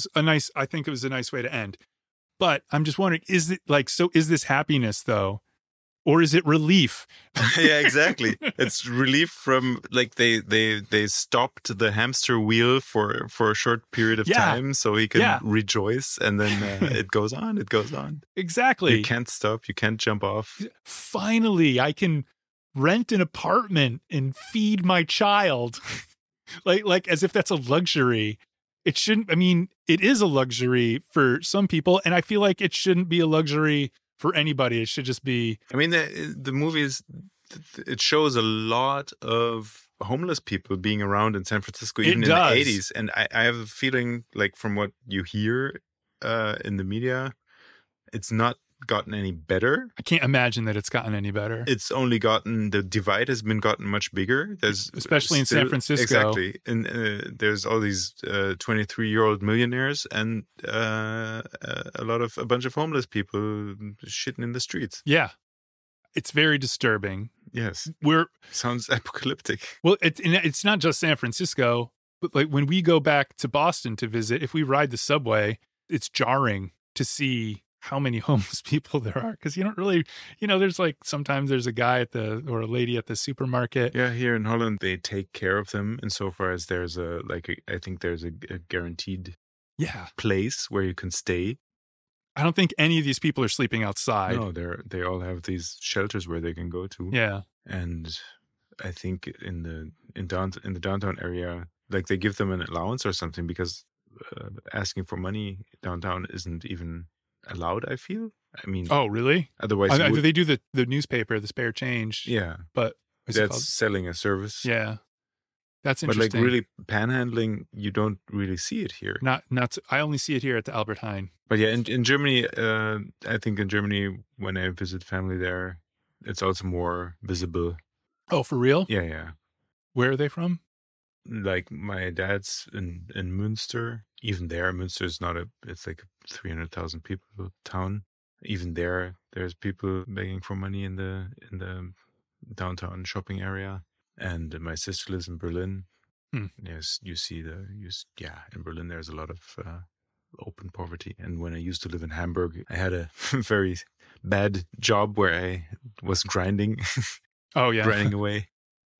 I think it was a nice way to end. But I'm just wondering, is this happiness though? Or is it relief? Yeah, exactly. It's relief from like they stopped the hamster wheel for a short period of time so he can rejoice, and then it goes on. It goes on. Exactly. You can't stop. You can't jump off. Finally, I can rent an apartment and feed my child. like as if that's a luxury. It shouldn't. I mean, it is a luxury for some people, and I feel like it shouldn't be a luxury for anybody. It should just be. I mean, the movie it shows a lot of homeless people being around in San Francisco, even in the 80s. And I have a feeling, like from what you hear in the media, it's not gotten any better. I can't imagine that it's gotten any better. It's only the divide has been gotten much bigger. There's especially in San Francisco. Exactly. And there's all these 23-year-old millionaires and a bunch of homeless people shitting in the streets. Yeah. It's very disturbing. Yes. Sounds apocalyptic. Well, it's not just San Francisco, but like when we go back to Boston to visit, if we ride the subway, it's jarring to see how many homeless people there are, because you don't really, there's like sometimes there's a guy or a lady at the supermarket. Yeah, here in Holland they take care of them insofar as there's I think there's a guaranteed place where you can stay. I don't think any of these people are sleeping outside. No, they all have these shelters where they can go to. Yeah, and I think in the downtown area, like they give them an allowance or something, because asking for money downtown isn't even allowed, I feel. I mean, oh really? Otherwise, they do the newspaper, the spare change. Yeah, but that's selling a service. Yeah, that's interesting. But like really panhandling, you don't really see it here. Not. I only see it here at the Albert Heijn. But yeah, in Germany, I think in Germany when I visit family there, it's also more visible. Oh, for real? Yeah. Where are they from? Like my dad's in Münster. Even there, Münster is it's like a 300,000 people town. Even there's people begging for money in the downtown shopping area. And my sister lives in Berlin. Yes, you see in Berlin there's a lot of open poverty. And when I used to live in Hamburg, I had a very bad job where I was grinding. Oh yeah, grinding away.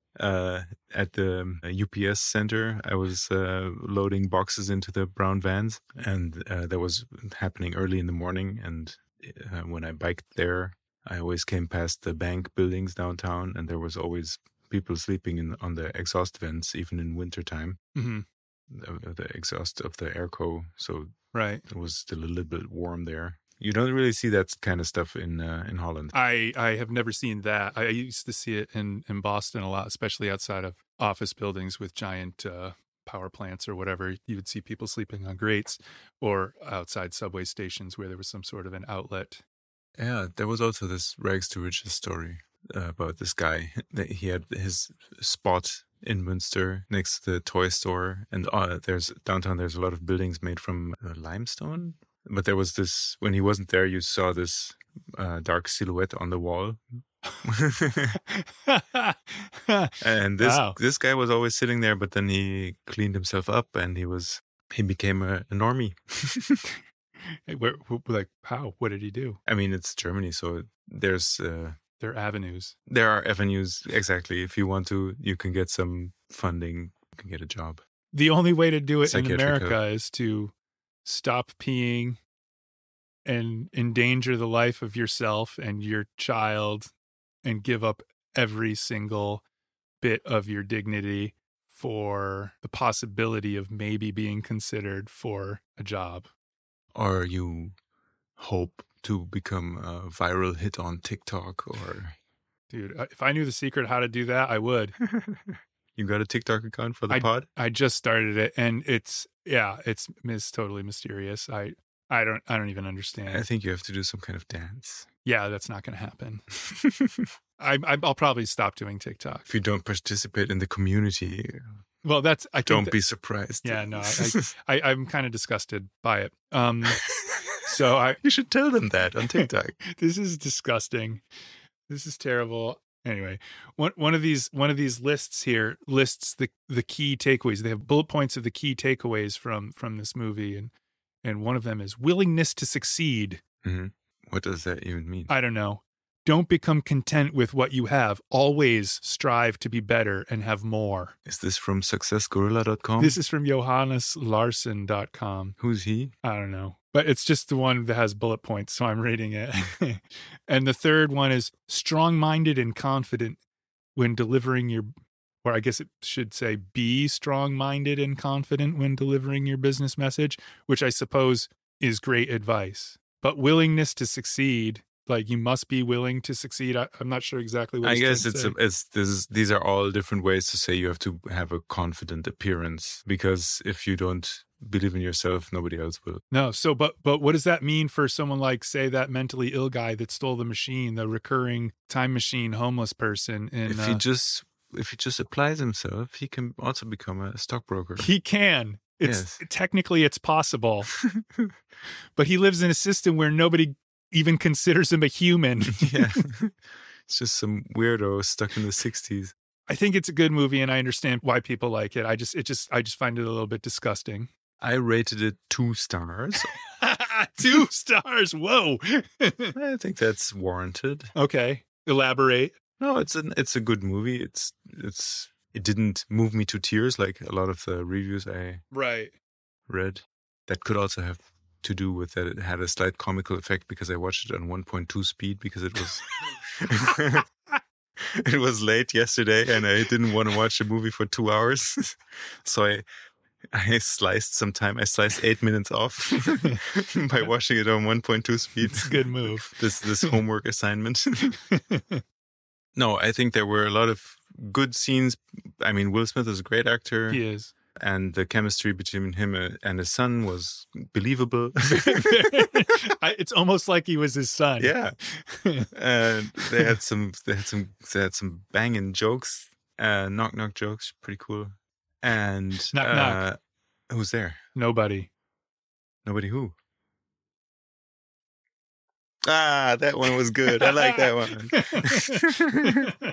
At the UPS center, I was loading boxes into the brown vans, and that was happening early in the morning. And when I biked there, I always came past the bank buildings downtown, and there was always people sleeping on the exhaust vents, even in wintertime. Mm-hmm. The exhaust of the airco, so right, it was still a little bit warm there. You don't really see that kind of stuff in Holland. I have never seen that. I used to see it in Boston a lot, especially outside of office buildings with giant power plants or whatever, you would see people sleeping on grates or outside subway stations where there was some sort of an outlet. Yeah, there was also this rags to riches story about this guy that he had his spot in Münster next to the toy store, and there's downtown. There's a lot of buildings made from limestone, but there was this when he wasn't there. You saw this dark silhouette on the wall, and this guy was always sitting there. But then he cleaned himself up, and he became a normie. Like how? What did he do? I mean, it's Germany, so there's there are avenues. There are avenues, exactly. If you want to, you can get some funding, you can get a job. The only way to do it in America is to stop peeing and endanger the life of yourself and your child and give up every single bit of your dignity for the possibility of maybe being considered for a job. Or you hope to become a viral hit on TikTok or... Dude, if I knew the secret how to do that, I would. You got a TikTok account for the pod? I just started it, and it's totally mysterious. I don't even understand. I think you have to do some kind of dance. Yeah, that's not going to happen. I'll probably stop doing TikTok. If you don't participate in the community... Well, don't be surprised. Yeah, no, I'm kind of disgusted by it. So you should tell them that on TikTok. This is disgusting. This is terrible. Anyway, one of these lists here lists the key takeaways. They have bullet points of the key takeaways from this movie, and one of them is willingness to succeed. Mm-hmm. What does that even mean? I don't know. Don't become content with what you have. Always strive to be better and have more. Is this from successgorilla.com? This is from JohannesLarsen.com. Who's he? I don't know. But it's just the one that has bullet points, so I'm reading it. And the third one is strong-minded and confident when delivering your, or I guess it should say be strong-minded and confident when delivering your business message, which I suppose is great advice. But willingness to succeed... Like you must be willing to succeed. I'm not sure exactly what. I guess these are all different ways to say you have to have a confident appearance, because if you don't believe in yourself, nobody else will. No. So, but what does that mean for someone like, say, that mentally ill guy that stole the machine, the recurring time machine homeless person? If he just applies himself, he can also become a stockbroker. He can. Technically it's possible, but he lives in a system where nobody even considers him a human. Yeah. It's just some weirdo stuck in the 60s. I think it's a good movie, and I understand why people like it. I just find it a little bit disgusting. I rated it 2 stars. 2 stars. Whoa. I think that's warranted. Okay. Elaborate. No, it's a good movie. It didn't move me to tears like a lot of the reviews I read. That could also have to do with that it had a slight comical effect because I watched it on 1.2 speed because it was it was late yesterday and I didn't want to watch a movie for 2 hours. So I sliced some time. I sliced 8 minutes off by watching it on 1.2 speed. It's a good move. This homework assignment. No, I think there were a lot of good scenes. I mean, Will Smith is a great actor. He is. And the chemistry between him and his son was believable. It's almost like he was his son. Yeah, and they had some banging jokes, knock jokes, pretty cool. And knock. Who's there? Nobody. Nobody who? Ah, that one was good. I like that one.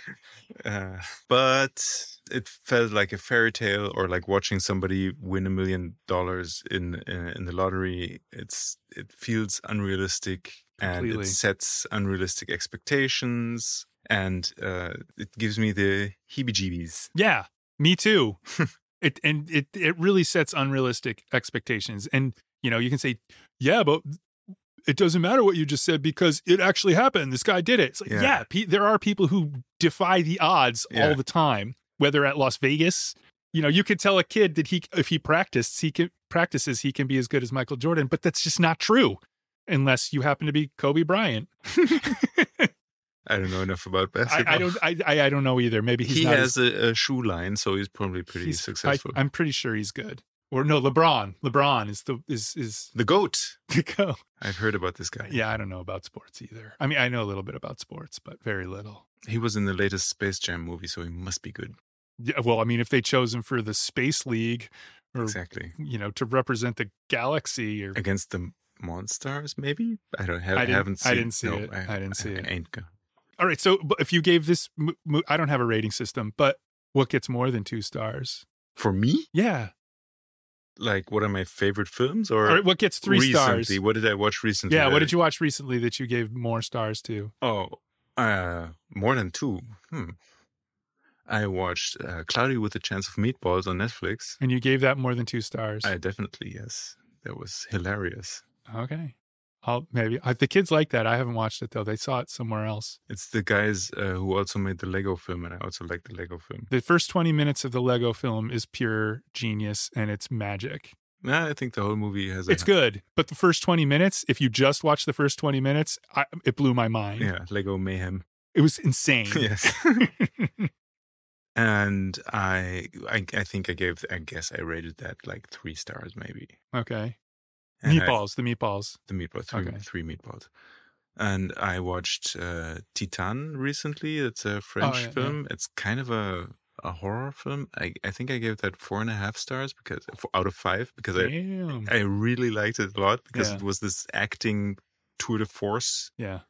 But it felt like a fairy tale, or like watching somebody win $1 million in the lottery. It feels unrealistic. Completely. And it sets unrealistic expectations, and it gives me the heebie-jeebies. Yeah, me too. It really sets unrealistic expectations, and you can say, yeah, but it doesn't matter what you just said because it actually happened. This guy did it. It's like, yeah there are people who defy the odds all the time, whether at Las Vegas. You could tell a kid that if he practices, he can be as good as Michael Jordan, but that's just not true unless you happen to be Kobe Bryant. I don't know enough about basketball. I don't know either. Maybe he has a shoe line, so he's probably pretty successful. I'm pretty sure he's good. Or no, LeBron. LeBron is the GOAT. The GOAT. I've heard about this guy. Yeah, I don't know about sports either. I mean, I know a little bit about sports, but very little. He was in the latest Space Jam movie, so he must be good. Yeah, well, I mean, if they chose him for the Space League, or exactly, to represent the galaxy, or against the Monstars, maybe I didn't see it. I didn't see it. Ain't gonna. All right, so if you gave this, I don't have a rating system, but what gets more than 2 stars for me? Yeah. Like, what are my favorite films, or what gets 3 recently? stars? What did I watch recently? Yeah, what did you watch recently that you gave more stars to? Oh, more than 2. I watched Cloudy with a Chance of Meatballs on Netflix. And you gave that more than 2 stars? I definitely, yes. That was hilarious. Okay. The kids like that. I haven't watched it, though. They saw it somewhere else. It's the guys who also made the Lego film, and I also like the Lego film. The first 20 minutes of the Lego film is pure genius, and it's magic. Nah, I think the whole movie has... It's good, but the first 20 minutes, if you just watch the first 20 minutes, it blew my mind. Yeah, Lego mayhem. It was insane. Yes. And I think I rated that like 3 stars, maybe. Okay. And the meatballs. The meatballs, 3 meatballs. And I watched Titan recently. It's a French film. Yeah. It's kind of a horror film. I think I gave that 4.5 stars out of 5 because I really liked it a lot because it was this acting tour de force. Yeah.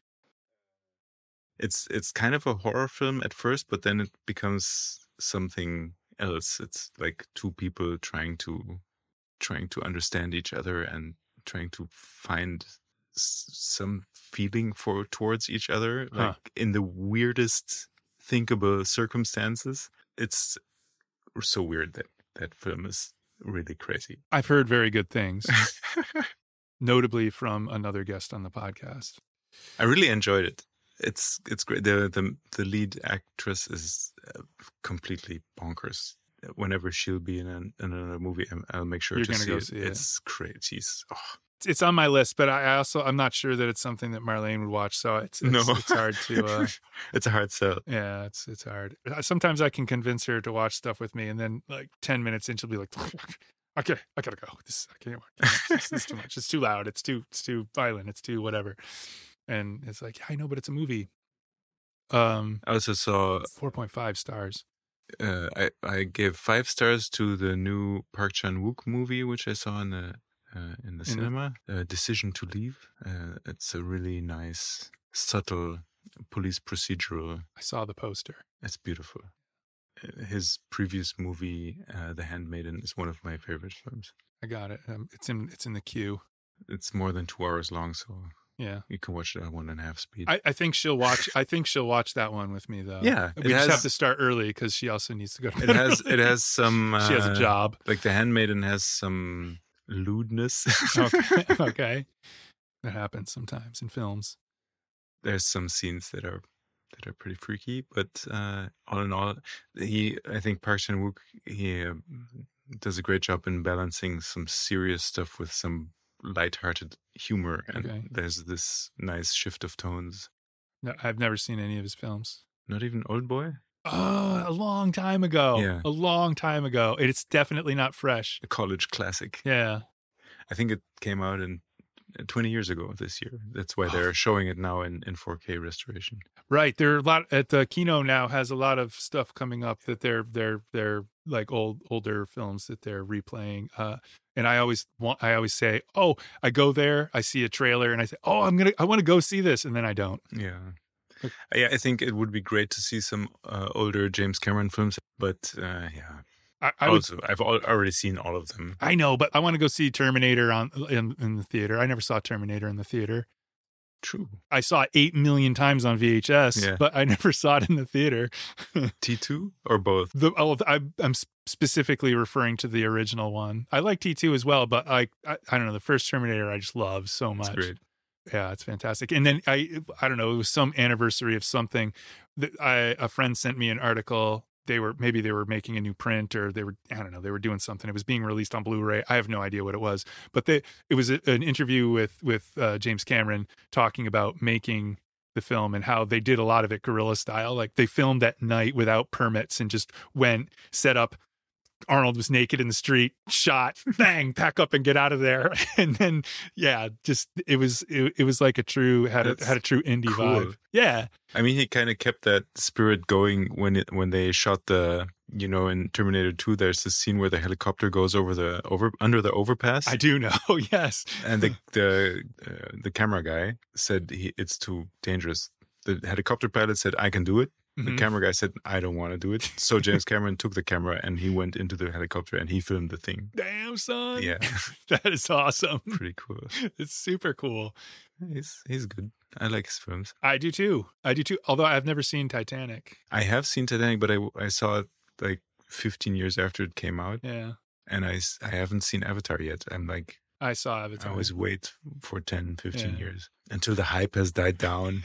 It's kind of a horror film at first, but then it becomes something else. It's like 2 people trying to understand each other and trying to find some feeling towards each other, like in the weirdest thinkable circumstances. It's so weird that film is really crazy. I've heard very good things, notably from another guest on the podcast. I really enjoyed it. It's great. The lead actress is completely bonkers. Whenever she'll be in another movie, I'll make sure to see it. It's great. It's on my list, but I'm not sure that it's something that Marlene would watch. So it's hard to. It's a hard sell. Yeah, it's hard. Sometimes I can convince her to watch stuff with me, and then like 10 minutes in, she'll be like, "Okay, I gotta go. I can't watch. This is too much. It's too loud. It's too violent. It's too whatever." And it's like, yeah, I know, but it's a movie. I also saw 4.5 stars. I gave 5 stars to the new Park Chan-wook movie, which I saw in the cinema. Decision to Leave. It's a really nice, subtle police procedural. I saw the poster. It's beautiful. His previous movie, The Handmaiden, is one of my favorite films. I got it. It's in the queue. It's more than 2 hours long, so. Yeah, you can watch it at 1.5 speed. I think she'll watch. I think she'll watch that one with me, though. Yeah, we just have to start early because she also needs to go to bed. It has some. She has a job. Like The Handmaiden has some lewdness. Okay, that happens sometimes in films. There's some scenes that are pretty freaky, but all in all, I think Park Chan-wook does a great job in balancing some serious stuff with some lighthearted humor, and there's this nice shift of tones. No, I've never seen any of his films. Not even Old Boy? Oh, a long time ago. Yeah. A long time ago. It's definitely not fresh. A college classic. Yeah. I think it came out 20 years ago this year. That's why they're showing it now in 4K restoration. Right. There are a lot at the Kino now has a lot of stuff coming up that they're like older films that they're replaying. And I always say, oh, I go there, I see a trailer, and I say, oh, I want to go see this, and then I don't. Yeah. Yeah, I think it would be great to see some older James Cameron films, but yeah. I've already seen all of them. I know, but I want to go see Terminator in the theater. I never saw Terminator in the theater. True. I saw it 8 million times on VHS, but I never saw it in the theater. T2 or both? I'm specifically referring to the original one. I like T2 as well, but I don't know, the first Terminator I just love so much. It's great. Yeah, it's fantastic. And then I don't know, it was some anniversary of something that a friend sent me an article. Maybe they were making a new print, or they were doing something. It was being released on Blu-ray. I have no idea what it was, but it was an interview with James Cameron talking about making the film and how they did a lot of it guerrilla style. Like they filmed at night without permits and just went, set up. Arnold was naked in the street, shot, bang, pack up and get out of there. And then, yeah, just it was like a true had a true indie vibe. Yeah, I mean, he kind of kept that spirit going when they shot the, you know, in Terminator 2. There's this scene where the helicopter goes under the overpass. I do know, yes. And the camera guy said it's too dangerous. The helicopter pilot said, "I can do it." The camera guy said, "I don't want to do it." So James Cameron took the camera and he went into the helicopter and he filmed the thing. Damn, son. Yeah. That is awesome. Pretty cool. It's super cool. He's good. I like his films. I do too. Although I've never seen Titanic. I have seen Titanic, but I saw it like 15 years after it came out. Yeah. And I haven't seen Avatar yet. I'm like, I saw Avatar. I always wait for 10, 15 years until the hype has died down.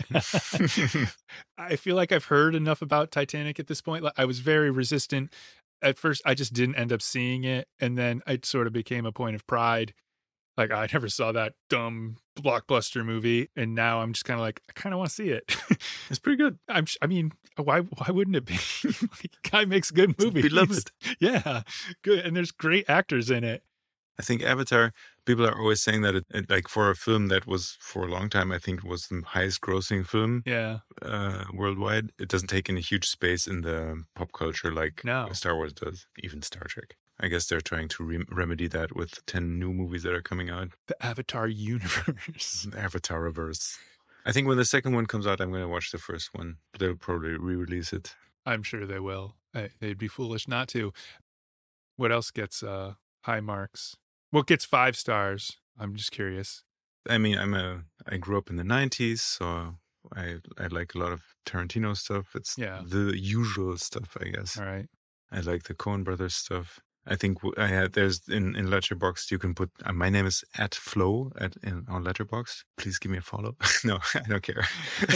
I feel like I've heard enough about Titanic at this point. Like, I was very resistant. At first, I just didn't end up seeing it. And then it sort of became a point of pride. Like, I never saw that dumb blockbuster movie. And now I'm just kind of like, I kind of want to see it. It's pretty good. I mean, why wouldn't it be? Like, guy makes good movies. Beloved. Yeah, good. And there's great actors in it. I think Avatar, people are always saying that it like for a film that was for a long time, I think it was the highest grossing film worldwide. It doesn't take any huge space in the pop culture like Star Wars does, even Star Trek. I guess they're trying to remedy that with 10 new movies that are coming out. The Avatar universe. The Avatar-verse. I think when the second one comes out, I'm going to watch the first one. They'll probably re-release it. I'm sure they will. They'd be foolish not to. What else gets high marks? What gets 5 stars? I'm just curious. I mean, I grew up in the 90s, so I like a lot of Tarantino stuff. It's the usual stuff, I guess. All right. I like the Coen Brothers stuff. I think there's in Letterboxd you can put my name is @Flo on Letterboxd. Please give me a follow. No, I don't care.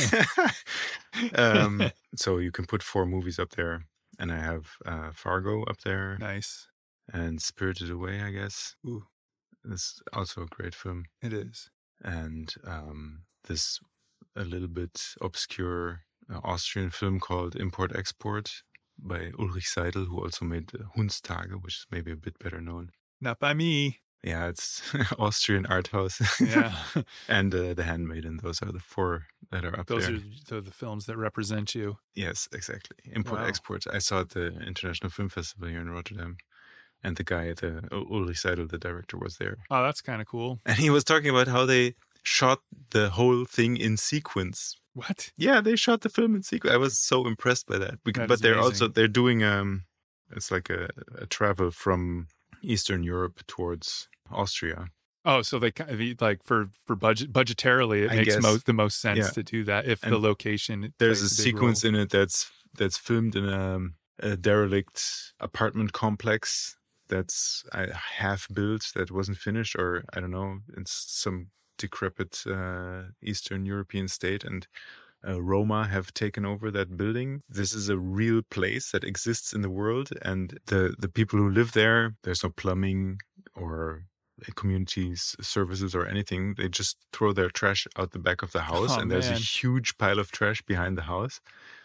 So you can put 4 movies up there, and I have Fargo up there. Nice. And Spirited Away, I guess. Ooh. It's also a great film. It is. And this a little bit obscure Austrian film called Import Export by Ulrich Seidel, who also made Hundstage, which is maybe a bit better known. Not by me. Yeah, it's Austrian art house. Yeah. And The Handmaiden. Those are the 4 that are up there. Those are the films that represent you. Yes, exactly. Import Export. I saw at the International Film Festival here in Rotterdam. And the guy, Ulrich Seidel, the director, was there. Oh, that's kind of cool. And he was talking about how they shot the whole thing in sequence. What? Yeah, they shot the film in sequence. I was so impressed by that. But they're doing it's like a travel from Eastern Europe towards Austria. Oh, so they kind of like for budgetarily, it makes the most sense to do that if the location. There's a sequence in it that's filmed in a derelict apartment complex that's half built that wasn't finished, or I don't know, it's some decrepit Eastern European state, and Roma have taken over that building. This is a real place that exists in the world, and the people who live there, there's no plumbing or community services or anything. They just throw their trash out the back of the house, and there's a huge pile of trash behind the house.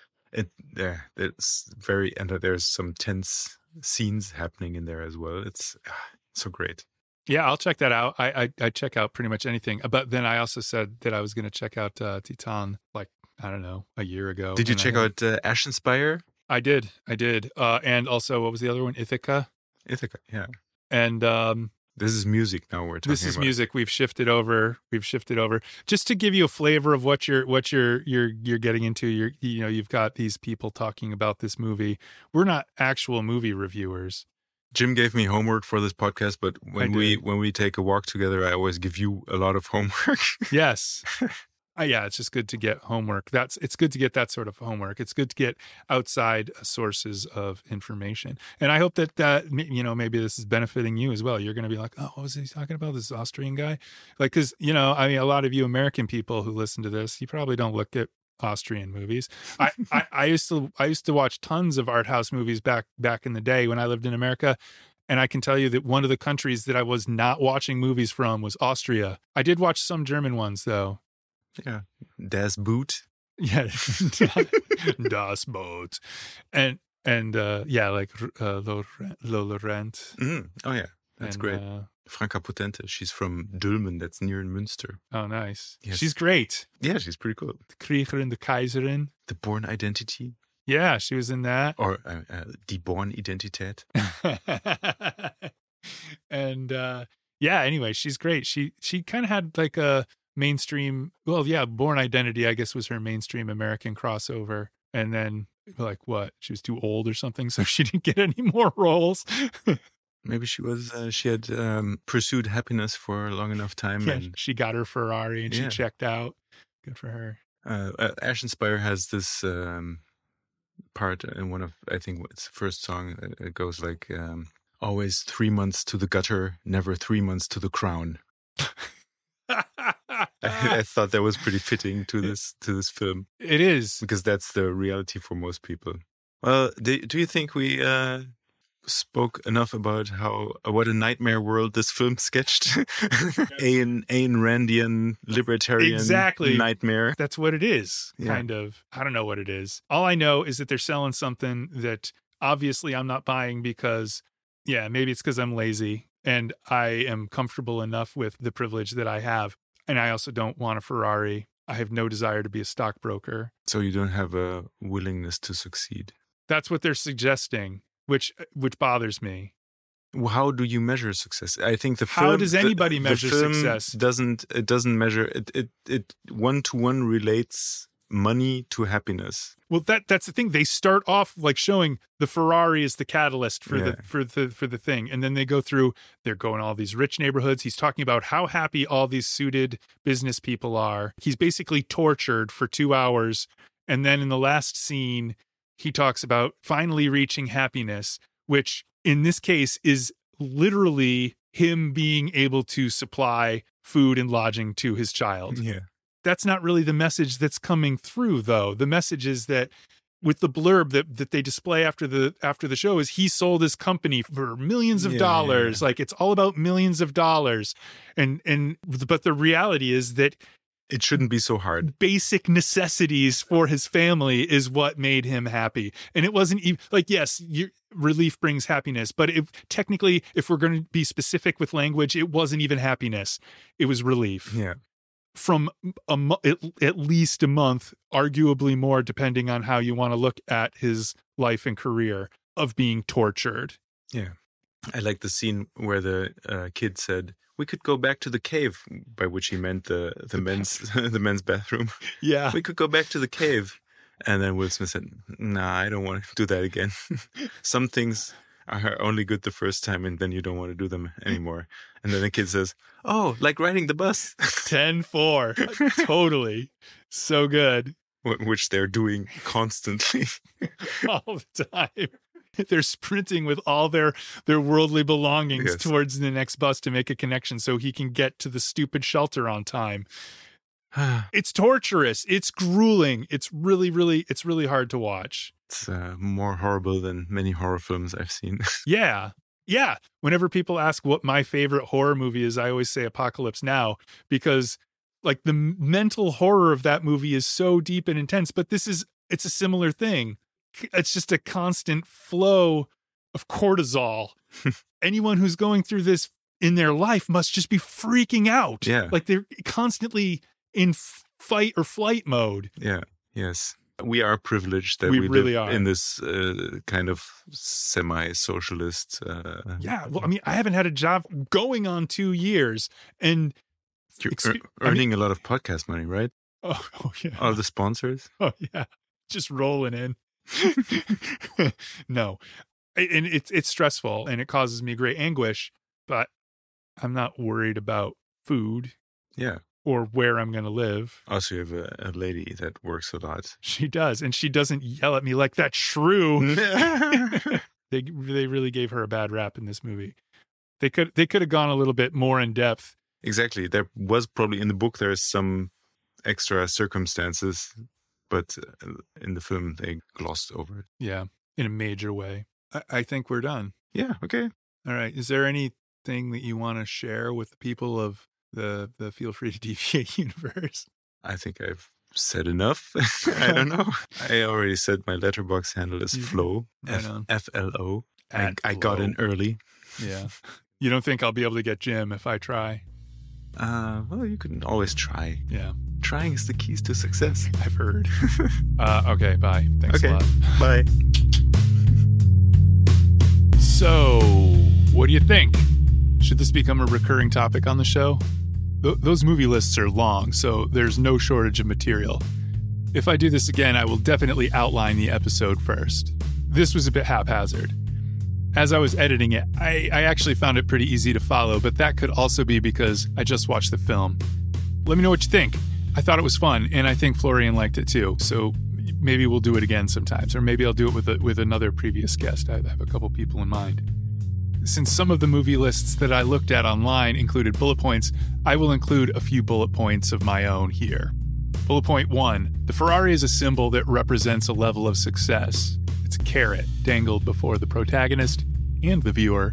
It's very, and there's some tense scenes happening in there as well. It's so great. Yeah, I'll check that out. I check out pretty much anything. But then I also said that I was going to check out Titan, like, I don't know, a year ago. Did you check out Ashenspire? I did. And also, what was the other one? Ithaca, yeah. And this is music now we're talking about. This is music. We've shifted over. Just to give you a flavor of what you're getting into. You've got these people talking about this movie. We're not actual movie reviewers. Jim gave me homework for this podcast, but when we take a walk together, I always give you a lot of homework. Yes. Yeah, it's just good to get homework. It's good to get that sort of homework. It's good to get outside sources of information. And I hope that maybe this is benefiting you as well. You're going to be like, oh, what was he talking about? This Austrian guy? Like, because, a lot of you American people who listen to this, you probably don't look at Austrian movies. I used to watch tons of art house movies back in the day when I lived in America. And I can tell you that one of the countries that I was not watching movies from was Austria. I did watch some German ones, though. Yeah, Das Boot. Yeah, Das Boot, and like Laurent. Oh yeah, that's And, great. Franka Potente, she's from Dülmen, that's near in Münster. Oh, nice. Yes. She's great. Yeah, she's pretty cool. The Kriegerin, the Kaiserin. The Born Identity. Yeah, she was in that. Or Die Born Identität. And anyway, she's great. She kind of had like a mainstream, Born Identity, I guess, was her mainstream American crossover. And then like what? She was too old or something, so she didn't get any more roles. Maybe she had pursued happiness for a long enough time. Yeah, and she got her Ferrari and she checked out. Good for her. Ashen Spire has this part in one of, I think it's the first song. It goes like, always 3 months to the gutter, never 3 months to the crown. I thought that was pretty fitting to this film. It is. Because that's the reality for most people. Well, do you think we spoke enough about what a nightmare world this film sketched? Ayn Randian libertarian nightmare. That's what it is, kind of. I don't know what it is. All I know is that they're selling something that obviously I'm not buying because, maybe it's because I'm lazy and I am comfortable enough with the privilege that I have. And I also don't want a Ferrari. I have no desire to be a stockbroker. So you don't have a willingness to succeed. That's what they're suggesting. Which bothers me. How do you measure success? I think how does anybody measure success? Doesn't measure it 1-to-1 relates money to happiness. Well, that's the thing. They start off like showing the Ferrari is the catalyst for the thing, and then they go through. They're going all these rich neighborhoods. He's talking about how happy all these suited business people are. He's basically tortured for 2 hours, and then in the last scene, he talks about finally reaching happiness, which in this case is literally him being able to supply food and lodging to his child. Yeah. That's not really the message that's coming through, though. The message is that with the blurb that they display after the show is he sold his company for millions of dollars. Like it's all about millions of dollars. But the reality is that it shouldn't be so hard. Basic necessities for his family is what made him happy. And it wasn't even like, yes, relief brings happiness. But technically, if we're going to be specific with language, it wasn't even happiness. It was relief. Yeah. From at least a month, arguably more, depending on how you want to look at his life and career of being tortured. Yeah. I like the scene where the kid said, "We could go back to the cave," by which he meant the men's bathroom. Yeah. "We could go back to the cave." And then Will Smith said, "Nah, I don't want to do that again." Some things are only good the first time and then you don't want to do them anymore. And then the kid says, "Oh, like riding the bus." 10-4. Totally. So good. Which they're doing constantly. All the time. They're sprinting with all their worldly belongings towards the next bus to make a connection so he can get to the stupid shelter on time. It's torturous. It's grueling. It's really hard to watch. It's more horrible than many horror films I've seen. Yeah. Yeah. Whenever people ask what my favorite horror movie is, I always say Apocalypse Now, because like the mental horror of that movie is so deep and intense, but it's a similar thing. It's just a constant flow of cortisol. Anyone who's going through this in their life must just be freaking out. Yeah. Like they're constantly in fight or flight mode. Yeah. Yes. We are privileged that we really live in this kind of semi-socialist. Yeah. Well, I mean, I haven't had a job going on 2 years, and you're earning a lot of podcast money, right? Oh yeah. All the sponsors. Oh yeah. Just rolling in. No. And it's stressful and it causes me great anguish, but I'm not worried about food. Yeah. Or where I'm going to live. Also, you have a lady that works a lot. She does. And she doesn't yell at me like that shrew. They really gave her a bad rap in this movie. They could have gone a little bit more in depth. Exactly. There was probably in the book, there's some extra circumstances, but in the film, they glossed over it. Yeah. In a major way. I think we're done. Yeah. Okay. All right. Is there anything that you want to share with the people of the Feel Free to Deviate universe? I think I've said enough. I don't know. I already said my letterbox handle is Flo, F-L-O. I got in early. Yeah. You don't think I'll be able to get Jim if I try? Well, you can always try. Yeah. Trying is the keys to success. I've heard. Okay, bye. Thanks a lot. Bye. So, what do you think? Should this become a recurring topic on the show? Those movie lists are long, so there's no shortage of material. If I do this again, I will definitely outline the episode first. This was a bit haphazard. As I was editing it, I actually found it pretty easy to follow, but that could also be because I just watched the film. Let me know what you think. I thought it was fun, and I think Florian liked it too, so maybe we'll do it again sometimes, or maybe I'll do it with another previous guest. I have a couple people in mind. Since some of the movie lists that I looked at online included bullet points, I will include a few bullet points of my own here. Bullet point 1. The Ferrari is a symbol that represents a level of success. It's a carrot dangled before the protagonist and the viewer.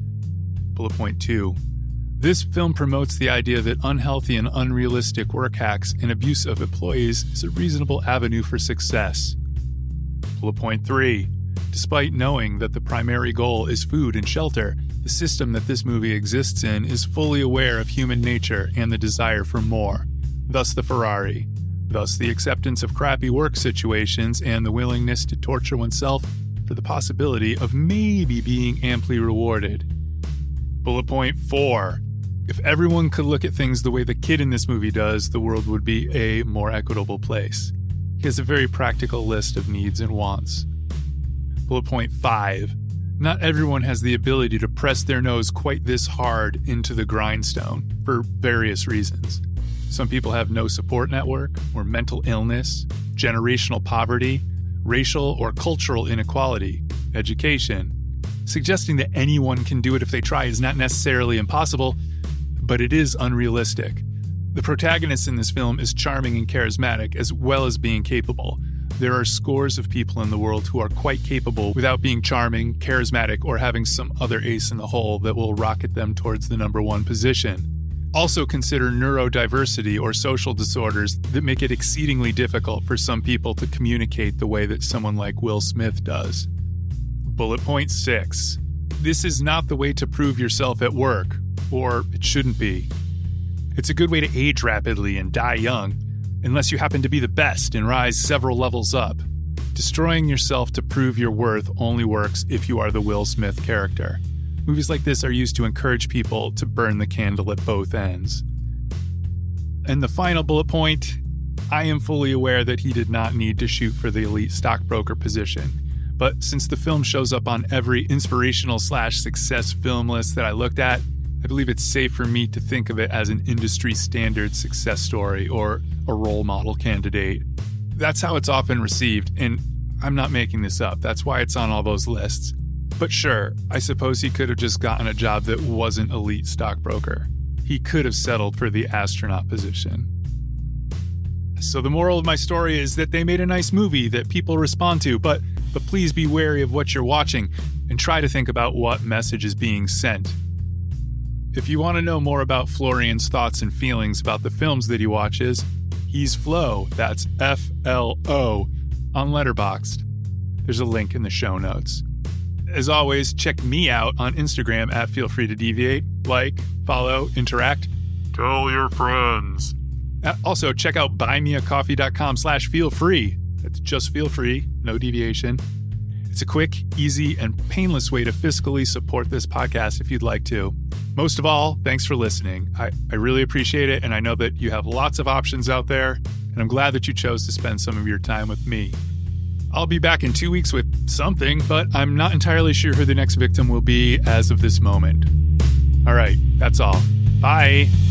Bullet point 2. This film promotes the idea that unhealthy and unrealistic work hacks and abuse of employees is a reasonable avenue for success. Bullet point 3. Despite knowing that the primary goal is food and shelter, the system that this movie exists in is fully aware of human nature and the desire for more. Thus the Ferrari. Thus the acceptance of crappy work situations and the willingness to torture oneself for the possibility of maybe being amply rewarded. Bullet point 4. If everyone could look at things the way the kid in this movie does, the world would be a more equitable place. He has a very practical list of needs and wants. Bullet point 5. Not everyone has the ability to press their nose quite this hard into the grindstone for various reasons. Some people have no support network, or mental illness, generational poverty, racial or cultural inequality, education. Suggesting that anyone can do it if they try is not necessarily impossible, but it is unrealistic. The protagonist in this film is charming and charismatic as well as being capable. There are scores of people in the world who are quite capable without being charming, charismatic, or having some other ace in the hole that will rocket them towards the number one position. Also consider neurodiversity or social disorders that make it exceedingly difficult for some people to communicate the way that someone like Will Smith does. Bullet point 6. This is not the way to prove yourself at work, or it shouldn't be. It's a good way to age rapidly and die young, unless you happen to be the best and rise several levels up. Destroying yourself to prove your worth only works if you are the Will Smith character. Movies like this are used to encourage people to burn the candle at both ends. And the final bullet point, I am fully aware that he did not need to shoot for the elite stockbroker position. But since the film shows up on every inspirational/success film list that I looked at, I believe it's safe for me to think of it as an industry standard success story or a role model candidate. That's how it's often received, and I'm not making this up. That's why it's on all those lists. But sure, I suppose he could have just gotten a job that wasn't elite stockbroker. He could have settled for the astronaut position. So the moral of my story is that they made a nice movie that people respond to, but please be wary of what you're watching and try to think about what message is being sent. If you want to know more about Florian's thoughts and feelings about the films that he watches, he's Flo, that's F-L-O, on Letterboxd. There's a link in the show notes. As always, check me out on Instagram at feelfreetodeviate. Like, follow, interact. Tell your friends. Also, check out buymeacoffee.com/feelfree. That's just feel free, no deviation. It's a quick, easy, and painless way to fiscally support this podcast if you'd like to. Most of all, thanks for listening. I really appreciate it, and I know that you have lots of options out there, and I'm glad that you chose to spend some of your time with me. I'll be back in 2 weeks with something, but I'm not entirely sure who the next victim will be as of this moment. All right, that's all. Bye.